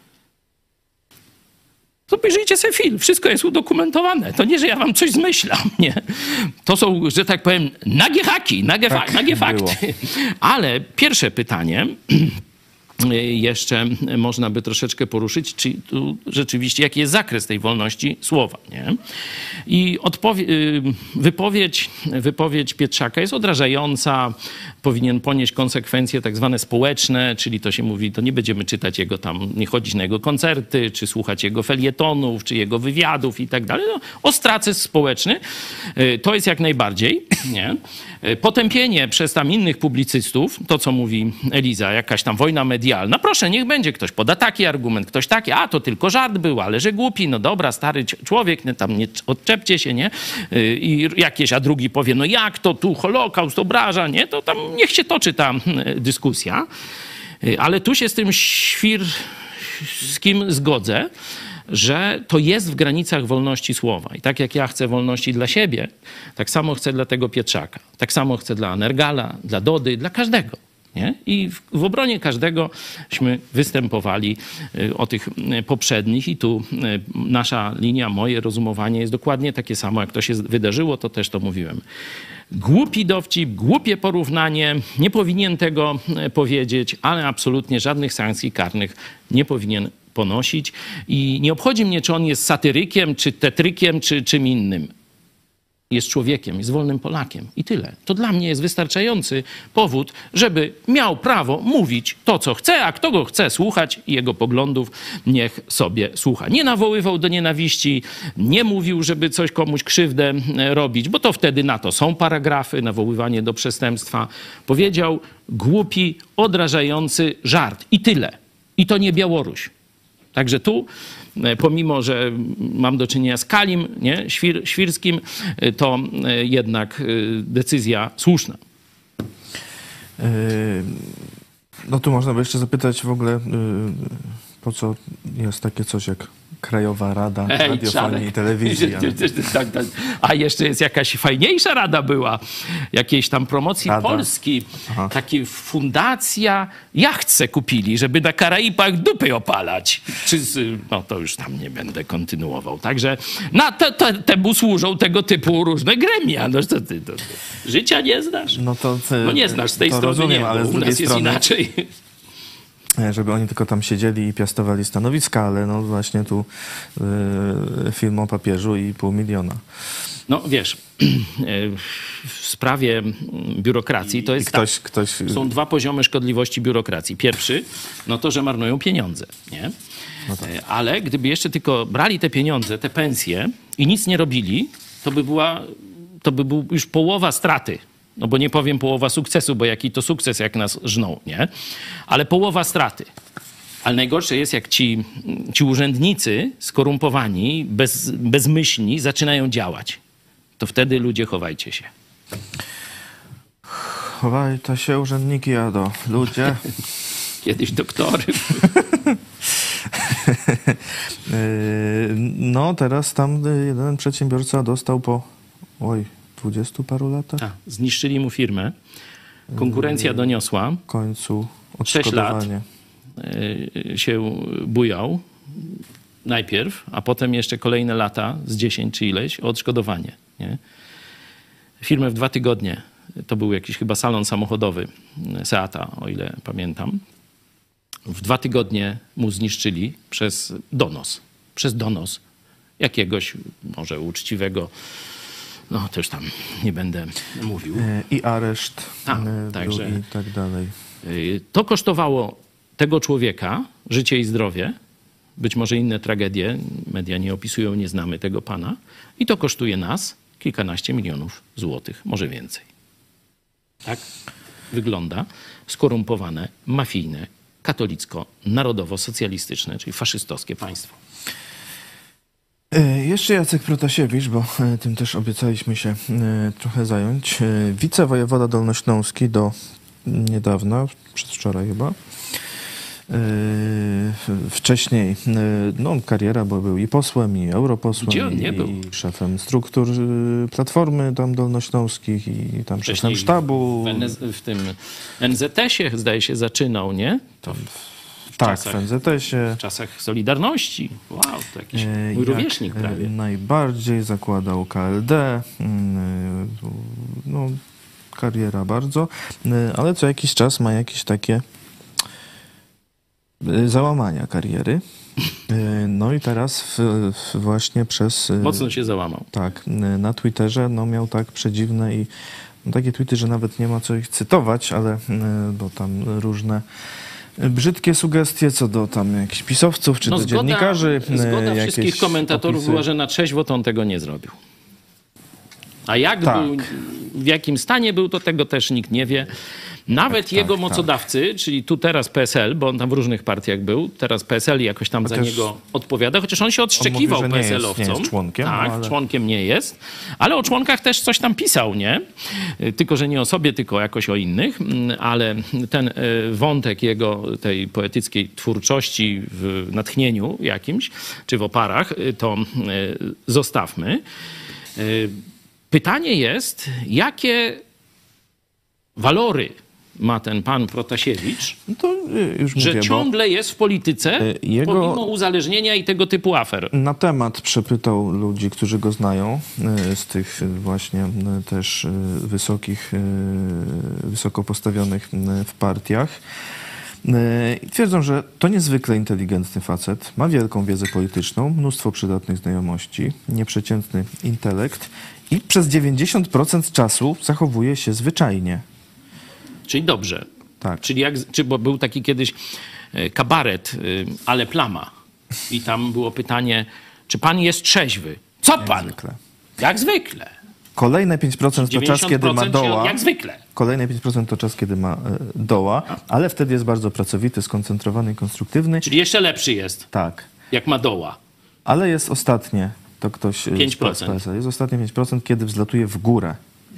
S3: Obejrzyjcie sobie film, wszystko jest udokumentowane. To nie, że ja wam coś zmyślam, nie. To są, że tak powiem, nagie haki, nagie fakty. Ale pierwsze pytanie jeszcze można by troszeczkę poruszyć, czy tu rzeczywiście jaki jest zakres tej wolności słowa, nie? I wypowiedź Pietrzaka jest odrażająca, powinien ponieść konsekwencje tak zwane społeczne, czyli to się mówi, to nie będziemy czytać jego tam, nie chodzić na jego koncerty, czy słuchać jego felietonów, czy jego wywiadów i tak dalej. No, ostracyzm społeczny, to jest jak najbardziej, nie? Potępienie przez tam innych publicystów, to co mówi Eliza, jakaś tam wojna medialna, proszę, niech będzie, ktoś poda taki argument, ktoś taki, a to tylko żart był, ale że głupi, no dobra, stary człowiek, nie, tam nie odczepcie się, nie? I jakieś, a drugi powie, no jak to tu Holokaust obraża, nie? To tam niech się toczy ta dyskusja, ale tu się z tym Świrskim zgodzę, że to jest w granicach wolności słowa. I tak jak ja chcę wolności dla siebie, tak samo chcę dla tego Pietrzaka. Tak samo chcę dla Nergala, dla Dody, dla każdego. Nie? I w obronie każdegośmy występowali o tych poprzednich i tu nasza linia, moje rozumowanie jest dokładnie takie samo, jak to się wydarzyło, to też to mówiłem. Głupi dowcip, głupie porównanie, nie powinien tego powiedzieć, ale absolutnie żadnych sankcji karnych nie powinien ponosić i nie obchodzi mnie, czy on jest satyrykiem, czy tetrykiem, czy czym innym. Jest człowiekiem, jest wolnym Polakiem i tyle. To dla mnie jest wystarczający powód, żeby miał prawo mówić to, co chce, a kto go chce słuchać i jego poglądów, niech sobie słucha. Nie nawoływał do nienawiści, nie mówił, żeby coś komuś krzywdę robić, bo to wtedy na to są paragrafy, nawoływanie do przestępstwa. Powiedział głupi, odrażający żart i tyle. I to nie Białoruś. Także tu, pomimo że mam do czynienia z Kalim, nie, Świrskim, to jednak decyzja słuszna.
S5: No tu można by jeszcze zapytać w ogóle, po co jest takie coś jak Krajowa Rada Radiofonii i Telewizji.
S3: Tak. A jeszcze jest jakaś fajniejsza rada była, jakiejś tam promocji Polski. Taka fundacja jachtce kupili, żeby na Karaibach dupy opalać. No to już tam nie będę kontynuował. Także temu służą tego typu różne gremia. No, życia nie znasz? No nie znasz, z tej strony rozumiem, nie, ale u nas jest inaczej.
S5: Żeby oni tylko tam siedzieli i piastowali stanowiska, ale no właśnie tu film o papieżu i 500 000.
S3: No wiesz, w sprawie biurokracji to jest są dwa poziomy szkodliwości biurokracji. Pierwszy, no to, że marnują pieniądze, nie? No tak. Ale gdyby jeszcze tylko brali te pieniądze, te pensje i nic nie robili, to by była to by był już połowa straty. No bo nie powiem połowa sukcesu, bo jaki to sukces, jak nas żną, nie? Ale połowa straty. Ale najgorsze jest, jak ci urzędnicy skorumpowani, bezmyślni zaczynają działać. To wtedy ludzie chowajcie się.
S5: Chowajcie się urzędniki, Ado. Ludzie.
S3: Kiedyś doktory.
S5: No teraz tam jeden przedsiębiorca dostał po 20 paru latach.
S3: Zniszczyli mu firmę. Konkurencja doniosła.
S5: W końcu
S3: 6 lat
S5: odszkodowanie.
S3: się bujał najpierw, a potem jeszcze kolejne lata z 10 czy ileś o odszkodowanie. Nie? Firmę w 2 tygodnie. To był jakiś chyba salon samochodowy Seata, o ile pamiętam. W 2 tygodnie mu zniszczyli przez donos jakiegoś może uczciwego, no też tam nie będę mówił.
S5: I areszt
S3: także
S5: i tak dalej.
S3: To kosztowało tego człowieka życie i zdrowie. Być może inne tragedie, media nie opisują, nie znamy tego pana. I to kosztuje nas kilkanaście milionów złotych, może więcej. Tak wygląda skorumpowane, mafijne, katolicko-narodowo-socjalistyczne, czyli faszystowskie państwo.
S5: Jeszcze Jacek Protasiewicz, bo tym też obiecaliśmy się trochę zająć. Wicewojewoda dolnośląski do niedawna, przedwczoraj chyba. Wcześniej kariera, bo był i posłem, i europosłem,
S3: Gdzie on nie był?
S5: i szefem struktur Platformy tam dolnośląskich, i tam szefem sztabu.
S3: W tym NZS-ie zdaje się zaczynał, nie?
S5: Tak, w NZS-ie.
S3: W czasach Solidarności. Wow, to jakiś mój rówieśnik prawie.
S5: Najbardziej zakładał KLD. Kariera bardzo. Ale co jakiś czas ma jakieś takie załamania kariery. No i teraz właśnie przez...
S3: Mocno się załamał.
S5: Tak, na Twitterze miał tak przedziwne i takie tweety, że nawet nie ma co ich cytować, ale bo tam różne brzydkie sugestie co do tam jakichś pisowców czy do dziennikarzy.
S3: Zgoda wszystkich komentatorów
S5: opisy.
S3: była, że na trzeźwo to on tego nie zrobił. A jak był, w jakim stanie był, to tego też nikt nie wie. Nawet jego mocodawcy, czyli tu teraz PSL, bo on tam w różnych partiach był, teraz PSL jakoś tam za niego odpowiada, chociaż on się odszczekiwał PSL-owcom.
S5: Nie jest członkiem.
S3: Tak,
S5: ale...
S3: członkiem nie jest, ale o członkach też coś tam pisał, nie? Tylko, że nie o sobie, tylko jakoś o innych, ale ten wątek jego tej poetyckiej twórczości w natchnieniu jakimś, czy w oparach, to zostawmy. Pytanie jest, jakie walory ma ten pan Protasiewicz, że ciągle jest w polityce, pomimo uzależnienia i tego typu afer.
S5: Na temat przepytał ludzi, którzy go znają, z tych właśnie też wysoko postawionych w partiach. I twierdzą, że to niezwykle inteligentny facet, ma wielką wiedzę polityczną, mnóstwo przydatnych znajomości, nieprzeciętny intelekt i przez 90% czasu zachowuje się zwyczajnie.
S3: Czyli dobrze.
S5: Tak.
S3: Czyli bo był taki kiedyś kabaret, ale plama. I tam było pytanie, czy pan jest trzeźwy? Co pan?
S5: Zwykle.
S3: Jak zwykle.
S5: Kolejne 5% to czas, kiedy ma doła.
S3: Jak zwykle.
S5: Kolejne 5% to czas, kiedy ma doła, ale wtedy jest bardzo pracowity, skoncentrowany i konstruktywny.
S3: Czyli jeszcze lepszy jest.
S5: Tak.
S3: Jak ma doła.
S5: Ale jest ostatnie, to ktoś
S3: 5%.
S5: Jest ostatnie 5%, kiedy wzlatuje w górę.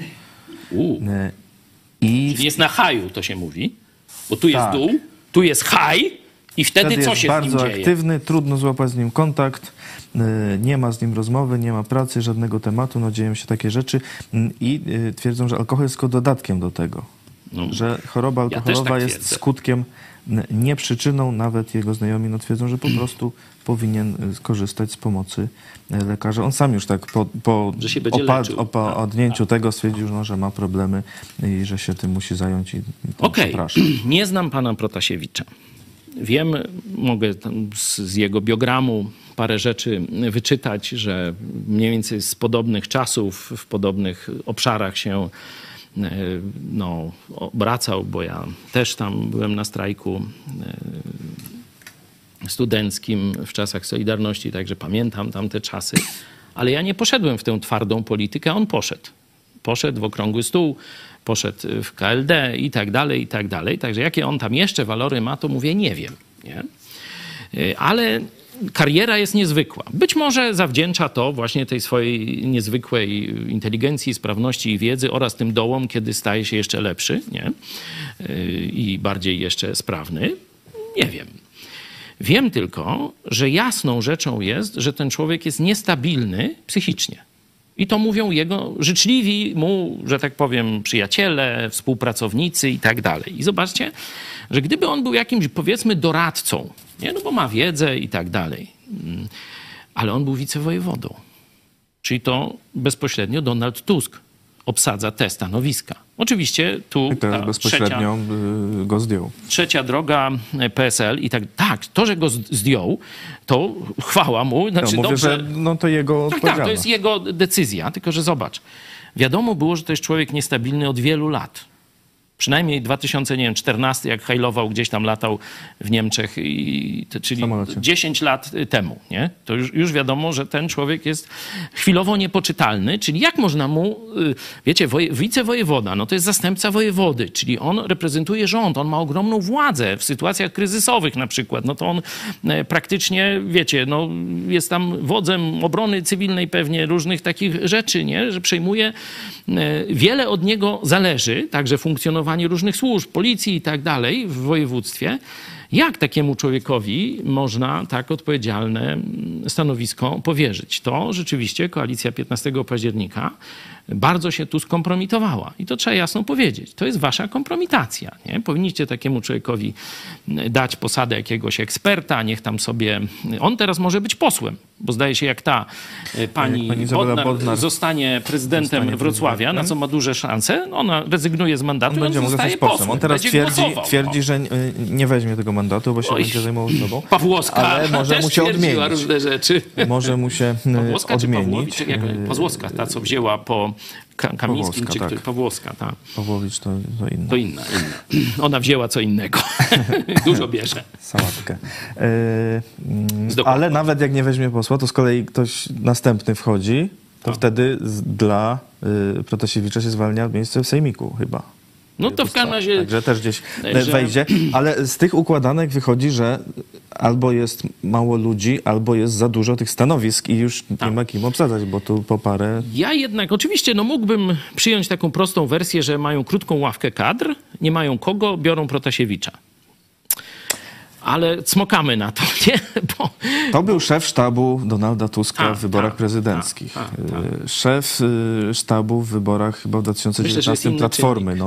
S3: Czyli jest na haju, to się mówi. Bo tu jest dół, tu jest haj i wtedy co się z nim dzieje?
S5: Jest bardzo aktywny, trudno złapać z nim kontakt, nie ma z nim rozmowy, nie ma pracy, żadnego tematu, dzieją się takie rzeczy i twierdzą, że alkohol jest tylko dodatkiem do tego. Że choroba alkoholowa jest skutkiem, nie przyczyną. Nawet jego znajomi twierdzą, że po prostu powinien skorzystać z pomocy lekarza. On sam już tak po opadnięciu tego stwierdził, że ma problemy i że się tym musi zająć. Przepraszam.
S3: Nie znam pana Protasiewicza. Wiem, mogę z jego biogramu parę rzeczy wyczytać, że mniej więcej z podobnych czasów, w podobnych obszarach się obracał, bo ja też tam byłem na strajku studenckim w czasach Solidarności, także pamiętam tamte czasy, ale ja nie poszedłem w tę twardą politykę, on poszedł. poszedł w okrągły stół, poszedł w KLD i tak dalej, i tak dalej. Także jakie on tam jeszcze walory ma, to mówię, nie wiem. Nie? Ale kariera jest niezwykła. Być może zawdzięcza to właśnie tej swojej niezwykłej inteligencji, sprawności i wiedzy oraz tym dołom, kiedy staje się jeszcze lepszy, nie? I bardziej jeszcze sprawny. Nie wiem. Wiem tylko, że jasną rzeczą jest, że ten człowiek jest niestabilny psychicznie. I to mówią jego życzliwi mu, że tak powiem, przyjaciele, współpracownicy i tak dalej. I zobaczcie, że gdyby on był jakimś, powiedzmy, doradcą, nie? No bo ma wiedzę i tak dalej, ale on był wicewojewodą. Czyli to bezpośrednio Donald Tusk obsadza te stanowiska. Oczywiście tu
S5: i teraz bezpośrednio go zdjął.
S3: Trzecia droga PSL i tak, to, że go zdjął, to chwała mu. Znaczy,
S5: mówię,
S3: dobrze,
S5: że no to jego
S3: tak, to jest jego decyzja, tylko że zobacz, wiadomo było, że to jest człowiek niestabilny od wielu lat. Przynajmniej 2014, jak hajlował, gdzieś tam latał w Niemczech, czyli 10 lat temu, nie? To już wiadomo, że ten człowiek jest chwilowo niepoczytalny, czyli jak można mu, wiecie, wicewojewoda, no to jest zastępca wojewody, czyli on reprezentuje rząd, on ma ogromną władzę w sytuacjach kryzysowych na przykład, no to on praktycznie, wiecie, no jest tam wodzem obrony cywilnej pewnie, różnych takich rzeczy, nie? Że przejmuje, wiele od niego zależy, także funkcjonowanie różnych służb, policji i tak dalej w województwie. Jak takiemu człowiekowi można tak odpowiedzialne stanowisko powierzyć? To rzeczywiście koalicja 15 października bardzo się tu skompromitowała. I to trzeba jasno powiedzieć. To jest wasza kompromitacja. Nie? Powinniście takiemu człowiekowi dać posadę jakiegoś eksperta, niech tam sobie... On teraz może być posłem, bo zdaje się, jak ta pani Bodnar zostanie prezydentem Wrocławia, na co ma duże szanse, ona rezygnuje z mandatu,
S5: on zostaje posłem. On teraz twierdzi, że nie weźmie tego mandatu, bo się będzie zajmował sobą.
S3: Pawłowska
S5: ale może mu się odmienić.
S3: Różne rzeczy.
S5: Może mu się
S3: Pawłowska
S5: odmienić.
S3: Czy Pawłowska, ta co wzięła po Kamińskim,
S5: Pawłowska,
S3: czy
S5: tak.
S3: Pawłowska, ta.
S5: Pawłowicz to inna.
S3: To inna. Ona wzięła co innego. Dużo bierze.
S5: Sałatkę. Ale nawet jak nie weźmie posła, to z kolei ktoś następny wchodzi, to wtedy dla Protasiewicza się zwalnia miejsce w sejmiku chyba.
S3: No to w każdym razie...
S5: Także też gdzieś wejdzie. Ale z tych układanek wychodzi, że albo jest mało ludzi, albo jest za dużo tych stanowisk i już nie ma kim obsadzać, bo tu po parę...
S3: Ja jednak, oczywiście, no mógłbym przyjąć taką prostą wersję, że mają krótką ławkę kadr, nie mają kogo, biorą Protasiewicza. Ale cmokamy na to, nie? Bo...
S5: To był szef sztabu Donalda Tuska w wyborach prezydenckich. Szef sztabu w wyborach chyba w 2019 Platformy.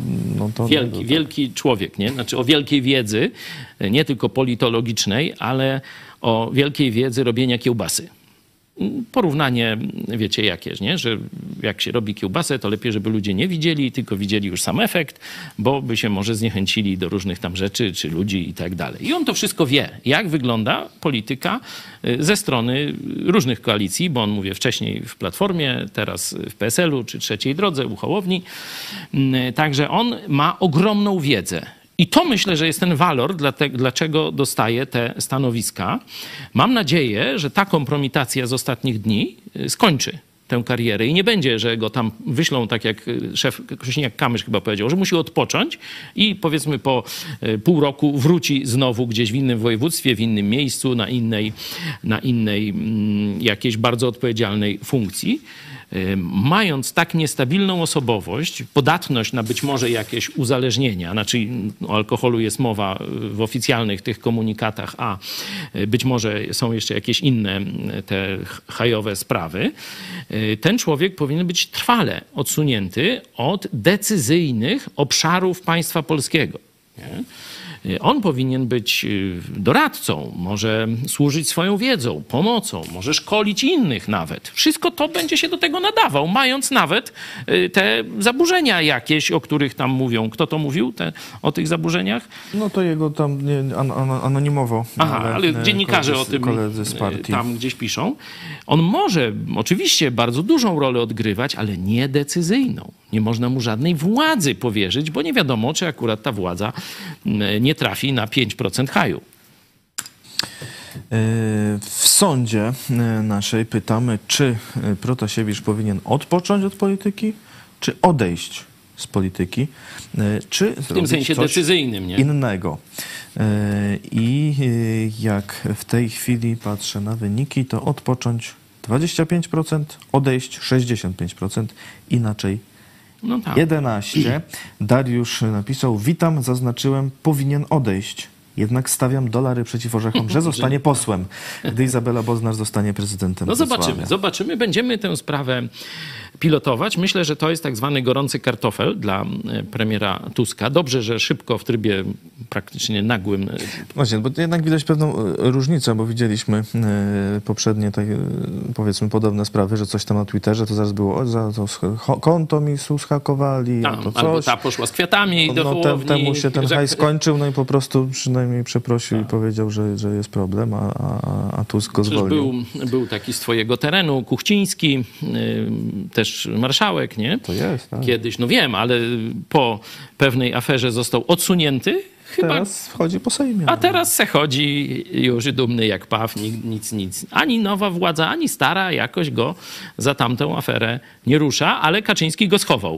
S5: Wielki człowiek, nie?
S3: Znaczy o wielkiej wiedzy, nie tylko politologicznej, ale o wielkiej wiedzy robienia kiełbasy. Porównanie, wiecie jakież, nie? Że jak się robi kiełbasę, to lepiej, żeby ludzie nie widzieli, tylko widzieli już sam efekt, bo by się może zniechęcili do różnych tam rzeczy, czy ludzi i tak dalej. I on to wszystko wie, jak wygląda polityka ze strony różnych koalicji, bo on, mówię, wcześniej w Platformie, teraz w PSL-u, czy Trzeciej Drodze, u Hołowni. Także on ma ogromną wiedzę. I to myślę, że jest ten walor, dlaczego dostaje te stanowiska. Mam nadzieję, że ta kompromitacja z ostatnich dni skończy tę karierę i nie będzie, że go tam wyślą, tak jak szef Kosiniak-Kamysz chyba powiedział, że musi odpocząć i powiedzmy po pół roku wróci znowu gdzieś w innym województwie, w innym miejscu, na innej jakiejś bardzo odpowiedzialnej funkcji. Mając tak niestabilną osobowość, podatność na być może jakieś uzależnienia, znaczy o alkoholu jest mowa w oficjalnych tych komunikatach, a być może są jeszcze jakieś inne te hajowe sprawy, ten człowiek powinien być trwale odsunięty od decyzyjnych obszarów państwa polskiego. Nie? On powinien być doradcą, może służyć swoją wiedzą, pomocą, może szkolić innych nawet. Wszystko to będzie się do tego nadawał, mając nawet te zaburzenia jakieś, o których tam mówią. Kto to mówił o tych zaburzeniach?
S5: No to jego tam anonimowo.
S3: Ale dziennikarze o tym tam gdzieś piszą. On może oczywiście bardzo dużą rolę odgrywać, ale nie decyzyjną. Nie można mu żadnej władzy powierzyć, bo nie wiadomo, czy akurat ta władza nie trafi na 5% haju.
S5: W sądzie naszej pytamy, czy Protasiewicz powinien odpocząć od polityki, czy odejść z polityki, czy
S3: w tym sensie
S5: coś
S3: decyzyjnym, nie?
S5: innego. I jak w tej chwili patrzę na wyniki, to odpocząć 25%, odejść 65%, inaczej
S3: No tak.
S5: 11%. Dariusz napisał: witam, zaznaczyłem, powinien odejść. Jednak stawiam dolary przeciw orzechom, że zostanie posłem, gdy Izabela Bodnar zostanie prezydentem.
S3: No
S5: Wrocławia.
S3: zobaczymy. Będziemy tę sprawę pilotować. Myślę, że to jest tak zwany gorący kartofel dla premiera Tuska. Dobrze, że szybko w trybie praktycznie nagłym.
S5: Właśnie, bo jednak widać pewną różnicę, bo widzieliśmy poprzednie, powiedzmy, podobne sprawy, że coś tam na Twitterze, to zaraz było, za to konto mi zhakowali,
S3: Tam,
S5: to coś.
S3: albo ta poszła z kwiatami do Hołowni.
S5: Temu się ten hajs skończył, no i po prostu przynajmniej przeprosił i powiedział, że jest problem, a Tusk go zwolnił.
S3: Był taki z twojego terenu, Kuchciński, też marszałek, nie?
S5: To jest, tak.
S3: Kiedyś, no wiem, ale po pewnej aferze został odsunięty. Chyba.
S5: Teraz wchodzi po Sejmie.
S3: A teraz se chodzi już dumny jak paw, nic. Ani nowa władza, ani stara jakoś go za tamtą aferę nie rusza, ale Kaczyński go schował.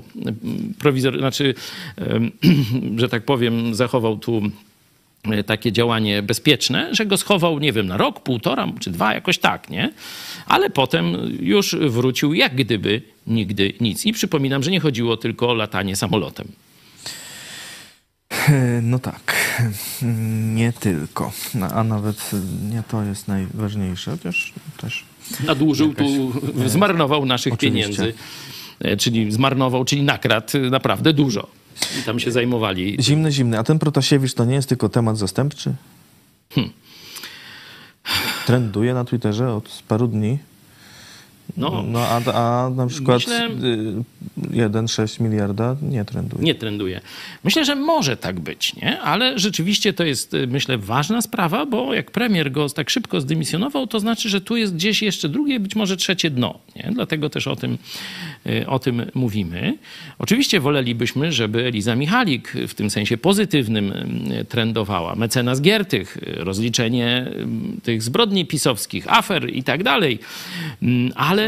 S3: Że tak powiem, zachował tu takie działanie bezpieczne, że go schował, nie wiem, na rok, półtora czy 2, jakoś tak, nie? Ale potem już wrócił jak gdyby nigdy nic. I przypominam, że nie chodziło tylko o latanie samolotem.
S5: No tak, nie tylko, a nawet nie to jest najważniejsze, chociaż też...
S3: Nadużył tu, zmarnował naszych
S5: Oczywiście.
S3: pieniędzy, czyli nakradł naprawdę dużo. I tam się zajmowali.
S5: Zimny. A ten Protasiewicz to nie jest tylko temat zastępczy? Trenduje na Twitterze od paru dni. No a na przykład 1,6 miliarda nie trenduje.
S3: Nie trenduje. Myślę, że może tak być, nie? Ale rzeczywiście to jest, myślę, ważna sprawa, bo jak premier go tak szybko zdymisjonował, to znaczy, że tu jest gdzieś jeszcze drugie, być może trzecie dno, nie? Dlatego też o tym mówimy. Oczywiście wolelibyśmy, żeby Eliza Michalik w tym sensie pozytywnym trendowała. Mecenas Giertych, rozliczenie tych zbrodni pisowskich, afer i tak dalej. Ale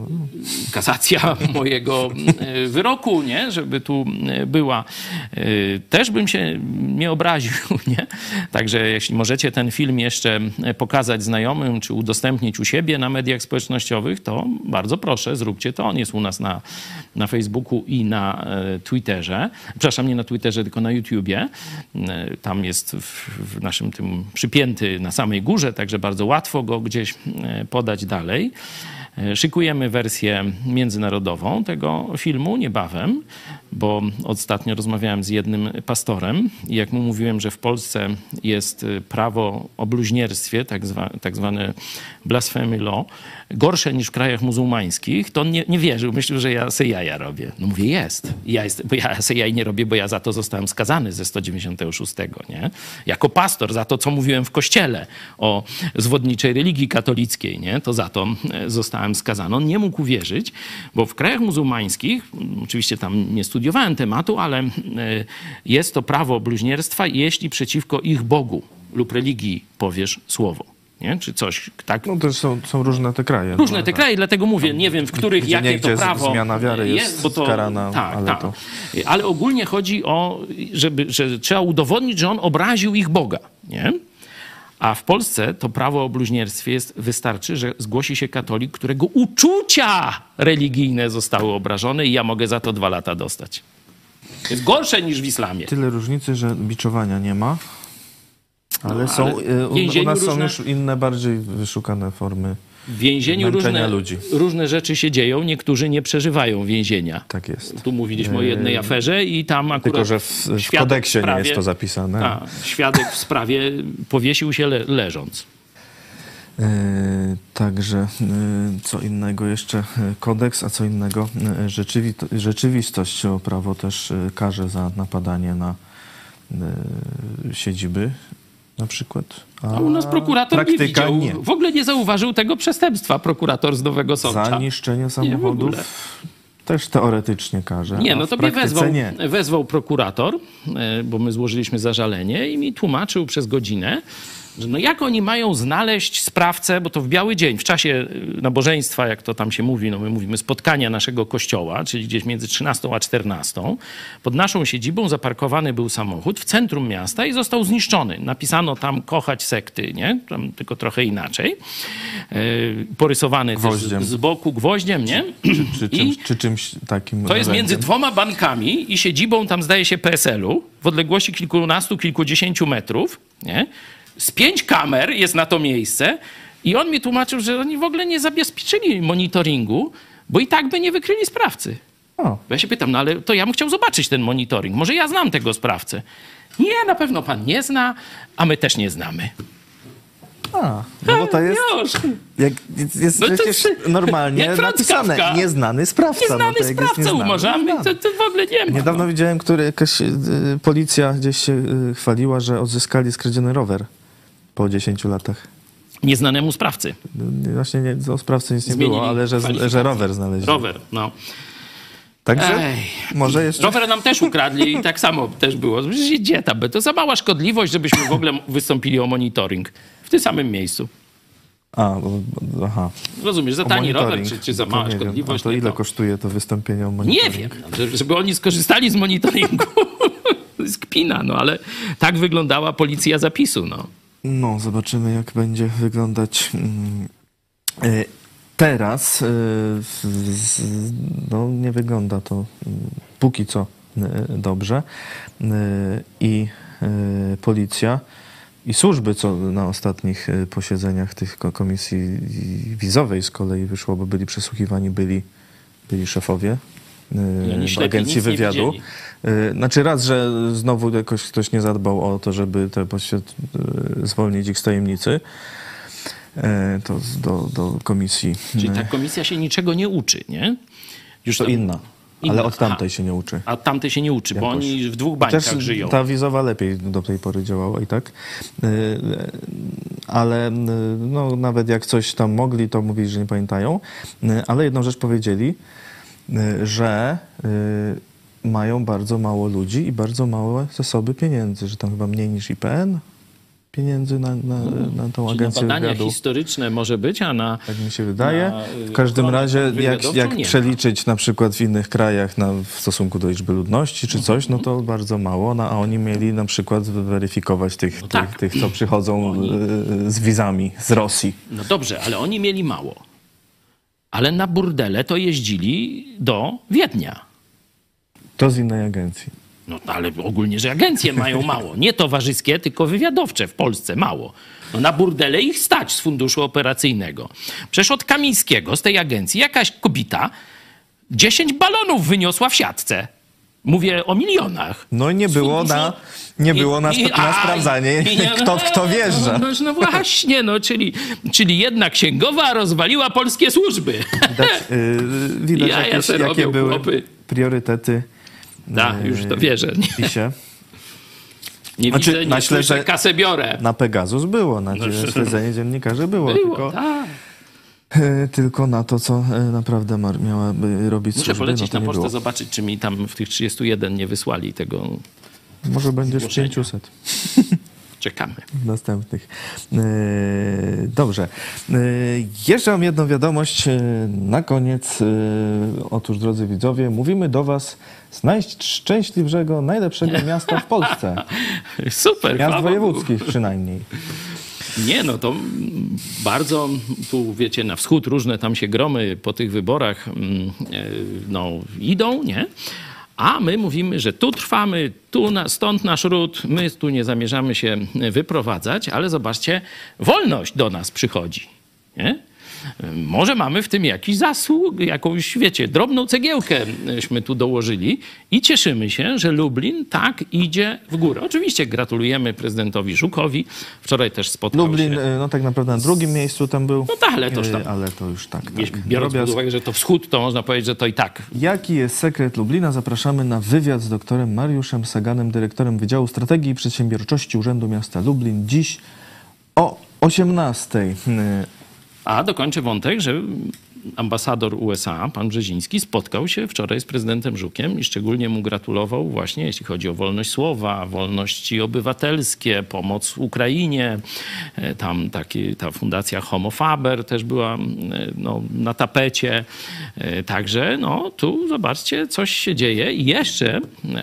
S3: kasacja mojego wyroku, nie? Żeby tu była. Też bym się nie obraził, nie? Także jeśli możecie ten film jeszcze pokazać znajomym, czy udostępnić u siebie na mediach społecznościowych, to bardzo proszę, zróbcie to. On jest u nas na Facebooku i na Twitterze. Przepraszam, nie na Twitterze, tylko na YouTubie. Tam jest w naszym tym przypięty na samej górze, także bardzo łatwo go gdzieś podać dalej. Szykujemy wersję międzynarodową tego filmu niebawem, bo ostatnio rozmawiałem z jednym pastorem i jak mu mówiłem, że w Polsce jest prawo o bluźnierstwie, tak zwane blasphemy law, gorsze niż w krajach muzułmańskich, to on nie wierzył. Myślał, że ja se jaja robię. No mówię, jest. Bo ja se jaj nie robię, bo ja za to zostałem skazany ze 196, nie? Jako pastor, za to, co mówiłem w kościele o zwodniczej religii katolickiej, nie? To za to zostałem skazany. On nie mógł uwierzyć, bo w krajach muzułmańskich, oczywiście tam nie studiowałem tematu, ale jest to prawo bluźnierstwa, jeśli przeciwko ich Bogu lub religii powiesz słowo. Nie? Czy coś tak?
S5: No to są różne te kraje.
S3: Różne te kraje, dlatego mówię, nie wiem, w których jakie to prawo
S5: zmiana wiary jest,
S3: bo to
S5: karana,
S3: ale ogólnie chodzi o, że trzeba udowodnić, że on obraził ich Boga, nie? A w Polsce to prawo o bluźnierstwie wystarczy, że zgłosi się katolik, którego uczucia religijne zostały obrażone i ja mogę za to 2 lata dostać. Jest gorsze niż w islamie.
S5: Tyle różnicy, że biczowania nie ma. Ale u nas są już inne, bardziej wyszukane formy
S3: w więzieniu różne rzeczy się dzieją. Niektórzy nie przeżywają więzienia.
S5: Tak jest.
S3: Tu mówiliśmy o jednej aferze i tam akurat...
S5: Tylko, że w kodeksie nie jest to zapisane.
S3: Świadek w sprawie powiesił się leżąc.
S5: Także co innego jeszcze kodeks, a co innego rzeczywistość. O prawo też karze za napadanie na siedziby na przykład.
S3: A u nas prokurator nie widział, w ogóle nie zauważył tego przestępstwa, prokurator z Nowego Sącza.
S5: Za niszczenie samochodów też teoretycznie karze.
S3: Nie, no to mnie wezwał prokurator, bo my złożyliśmy zażalenie i mi tłumaczył przez godzinę, że no jak oni mają znaleźć sprawcę, bo to w biały dzień, w czasie nabożeństwa, jak to tam się mówi, no my mówimy spotkania naszego kościoła, czyli gdzieś między 13 a 14, pod naszą siedzibą zaparkowany był samochód w centrum miasta i został zniszczony. Napisano tam kochać sekty, nie? Tam tylko trochę inaczej. Porysowany też z boku gwoździem, nie?
S5: Czy czymś takim.
S3: To jest między dwoma bankami i siedzibą tam zdaje się PSL-u w odległości kilkunastu, kilkudziesięciu metrów, nie? Z 5 kamer jest na to miejsce i on mi tłumaczył, że oni w ogóle nie zabezpieczyli monitoringu, bo i tak by nie wykryli sprawcy. Bo ja się pytam, no ale to ja bym chciał zobaczyć ten monitoring. Może ja znam tego sprawcę. Nie, na pewno pan nie zna, a my też nie znamy.
S5: No bo to jest, jest
S3: no
S5: przecież normalnie napisane. Nieznany sprawca.
S3: Nieznany sprawca umarzamy, to w ogóle nie ma.
S5: Niedawno widziałem, jakaś policja gdzieś się chwaliła, że odzyskali skradziony rower po 10 latach.
S3: Nieznanemu sprawcy.
S5: Właśnie o sprawcy nic nie było, ale że rower znaleźli.
S3: Rower, no.
S5: Także może jeszcze...
S3: Rower nam też ukradli i tak samo też było. Gdzie tam? To za mała szkodliwość, żebyśmy w ogóle wystąpili o monitoring w tym samym miejscu.
S5: Aha.
S3: Rozumiesz, za tani rower, czy za mała szkodliwość?
S5: To ile kosztuje to wystąpienie o monitoring?
S3: Nie wiem, żeby oni skorzystali z monitoringu. To jest kpina, no ale tak wyglądała policja zapisu, no.
S5: No, zobaczymy jak będzie wyglądać... Teraz no, nie wygląda to póki co dobrze i policja i służby, co na ostatnich posiedzeniach tych komisji wizowej z kolei wyszło, bo byli przesłuchiwani, byli szefowie agencji wywiadu. Znaczy raz, że znowu jakoś ktoś nie zadbał o to, żeby zwolnić ich z tajemnicy. To do komisji.
S3: Czyli ta komisja się niczego nie uczy, nie?
S5: Już to inna. Ale od tamtej się nie uczy.
S3: A od tamtej się nie uczy, bo oni w dwóch bańkach
S5: też
S3: żyją.
S5: Ta wizowa lepiej do tej pory działała i tak. Ale no, nawet jak coś tam mogli, to mówili, że nie pamiętają. Ale jedną rzecz powiedzieli, że mają bardzo mało ludzi i bardzo małe zasoby pieniędzy, że tam chyba mniej niż IPN pieniędzy na tą agencję
S3: na badania
S5: wywiadu.
S3: historyczne może być, a na...
S5: Tak mi się wydaje. W każdym razie, jak przeliczyć na przykład w innych krajach w stosunku do liczby ludności czy coś, no to bardzo mało, a oni mieli na przykład weryfikować tych, co przychodzą z wizami z Rosji.
S3: No dobrze, ale oni mieli mało. Ale na burdele to jeździli do Wiednia.
S5: To z innej agencji.
S3: No ale ogólnie, że agencje mają mało. Nie towarzyskie, tylko wywiadowcze w Polsce mało. No na burdele ich stać z funduszu operacyjnego. Przecież od Kamińskiego, z tej agencji, jakaś kobieta 10 balonów wyniosła w siatce. Mówię o milionach.
S5: No i nie było na sprawdzanie, kto wjeżdża.
S3: No właśnie, czyli jedna księgowa rozwaliła polskie służby.
S5: Widać jakie były priorytety.
S3: Tak, już to wierzę. Nie widzę, nie słyszę, kasę biorę.
S5: Na Pegasus było, na śledzenie dziennikarzy było. Tylko na to, co naprawdę miałaby robić służby.
S3: Muszę polecieć
S5: na
S3: pocztę, zobaczyć, czy mi tam w tych 31 nie wysłali tego.
S5: Może będziesz 500.
S3: Czekamy.
S5: Następnych. Dobrze. Jeszcze mam jedną wiadomość na koniec. Otóż, drodzy widzowie, mówimy do was z najszczęśliwszego, najlepszego miasta w Polsce.
S3: Super.
S5: Miast wojewódzkich przynajmniej.
S3: Nie, no to bardzo tu, wiecie, na wschód różne tam się gromy po tych wyborach idą, nie? A my mówimy, że tu trwamy, stąd nasz ród, my tu nie zamierzamy się wyprowadzać, ale zobaczcie, wolność do nas przychodzi, nie? Może mamy w tym jakiś zasług, jakąś, wiecie, drobną cegiełkęśmy tu dołożyli i cieszymy się, że Lublin tak idzie w górę. Oczywiście gratulujemy prezydentowi Żukowi. Wczoraj też spotkał
S5: Lublin,
S3: się...
S5: no tak naprawdę na drugim miejscu tam był.
S3: No tak, ale to już tam...
S5: Ale to już tak.
S3: Biorąc pod uwagę, że to wschód, to można powiedzieć, że to i tak.
S5: Jaki jest sekret Lublina? Zapraszamy na wywiad z doktorem Mariuszem Saganem, dyrektorem Wydziału Strategii i Przedsiębiorczości Urzędu Miasta Lublin. Dziś o 18:00.
S3: A dokończę wątek, że ambasador USA, pan Brzeziński, spotkał się wczoraj z prezydentem Żukiem i szczególnie mu gratulował właśnie, jeśli chodzi o wolność słowa, wolności obywatelskie, pomoc Ukrainie. Tam ta fundacja Homo Faber też była na tapecie. Także tu zobaczcie, coś się dzieje. I jeszcze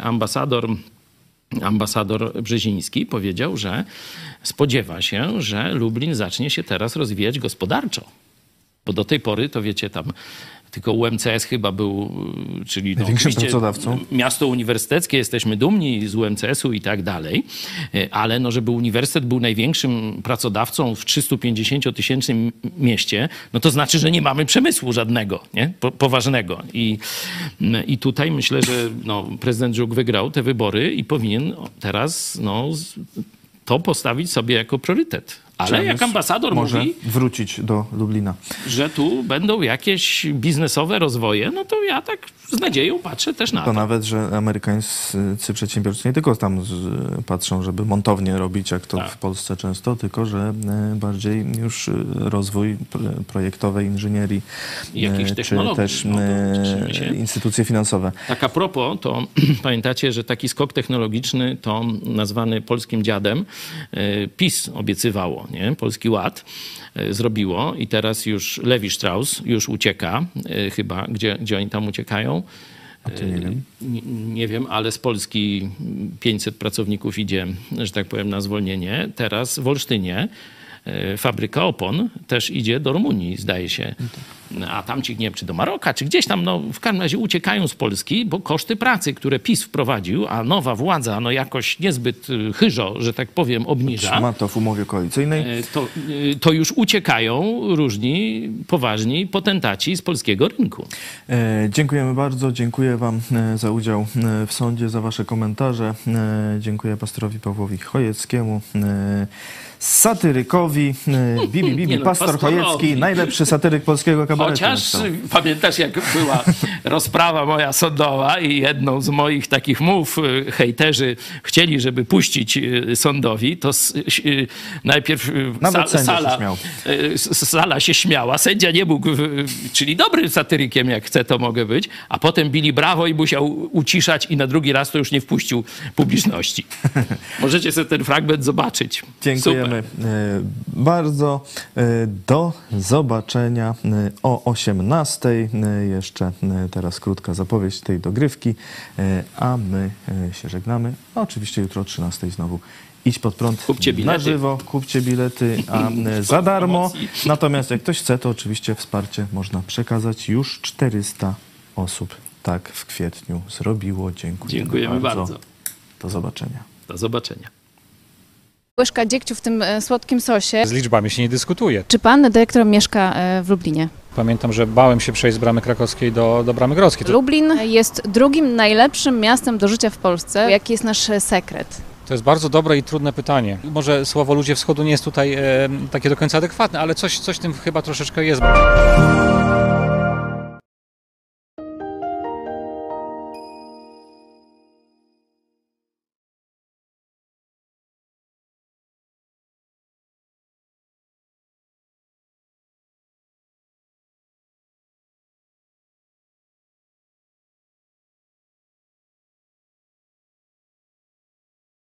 S3: ambasador Brzeziński powiedział, że spodziewa się, że Lublin zacznie się teraz rozwijać gospodarczo. Bo do tej pory, to wiecie, tam tylko UMCS chyba był, czyli
S5: największym pracodawcą.
S3: Miasto uniwersyteckie, jesteśmy dumni z UMCS-u i tak dalej, ale żeby uniwersytet był największym pracodawcą w 350-tysięcznym mieście, to znaczy, że nie mamy przemysłu żadnego, nie? Poważnego. I tutaj myślę, że prezydent Żuk wygrał te wybory i powinien teraz to postawić sobie jako priorytet. Ale jak ambasador
S5: może
S3: mówi,
S5: wrócić do Lublina,
S3: że tu będą jakieś biznesowe rozwoje, to ja tak z nadzieją patrzę też na to.
S5: To nawet, że amerykańscy przedsiębiorcy nie tylko tam patrzą, żeby montownie robić, jak to w Polsce często, tylko że bardziej już rozwój projektowej inżynierii,
S3: jakichś technologii,
S5: czy też instytucje finansowe.
S3: Tak a propos, to pamiętacie, że taki skok technologiczny to nazwany polskim dziadem PiS obiecywało, nie? Polski Ład zrobiło i teraz już Levi Strauss już ucieka chyba. Gdzie oni tam uciekają?
S5: A to nie wiem.
S3: Nie wiem, ale z Polski 500 pracowników idzie, że tak powiem, na zwolnienie. Teraz w Olsztynie fabryka opon też idzie do Rumunii, zdaje się. A tamci, nie wiem, czy do Maroka, czy gdzieś tam, w każdym razie uciekają z Polski, bo koszty pracy, które PiS wprowadził, a nowa władza jakoś niezbyt chyżo, że tak powiem, obniża.
S5: Trzyma to w umowie koalicyjnej.
S3: To już uciekają różni, poważni potentaci z polskiego rynku.
S5: Dziękujemy bardzo. Dziękuję wam za udział w sądzie, za wasze komentarze. Dziękuję pastorowi Pawłowi Chojeckiemu, satyrykowi, pastor Chojecki, najlepszy satyryk polskiego kabaretu.
S3: Chociaż pamiętasz, jak była rozprawa moja sądowa i jedną z moich takich mów hejterzy chcieli, puścić sądowi, to najpierw sala się śmiała, sędzia nie mógł, czyli dobrym satyrykiem, jak chce, to mogę być, a potem bili brawo i musiał uciszać i na drugi raz to już nie wpuścił publiczności. Możecie sobie ten fragment zobaczyć.
S5: Dziękujemy bardzo. Do zobaczenia o 18:00. Jeszcze teraz krótka zapowiedź tej dogrywki, a my się żegnamy. A oczywiście jutro o 13:00 znowu Idź Pod Prąd na żywo, kupcie bilety, a za darmo. Natomiast jak ktoś chce, to oczywiście wsparcie można przekazać. Już 400 osób tak w kwietniu zrobiło. Dziękujemy bardzo. Do zobaczenia.
S3: Do zobaczenia.
S10: Łyżka dziegciu w tym słodkim sosie.
S11: Z liczbami się nie dyskutuje.
S10: Czy pan dyrektor mieszka w Lublinie?
S11: Pamiętam, że bałem się przejść z Bramy Krakowskiej do Bramy Grodzkiej.
S10: Lublin jest drugim najlepszym miastem do życia w Polsce. Jaki jest nasz sekret?
S11: To jest bardzo dobre i trudne pytanie. Może słowo ludzie wschodu nie jest tutaj takie do końca adekwatne, ale coś w tym chyba troszeczkę jest.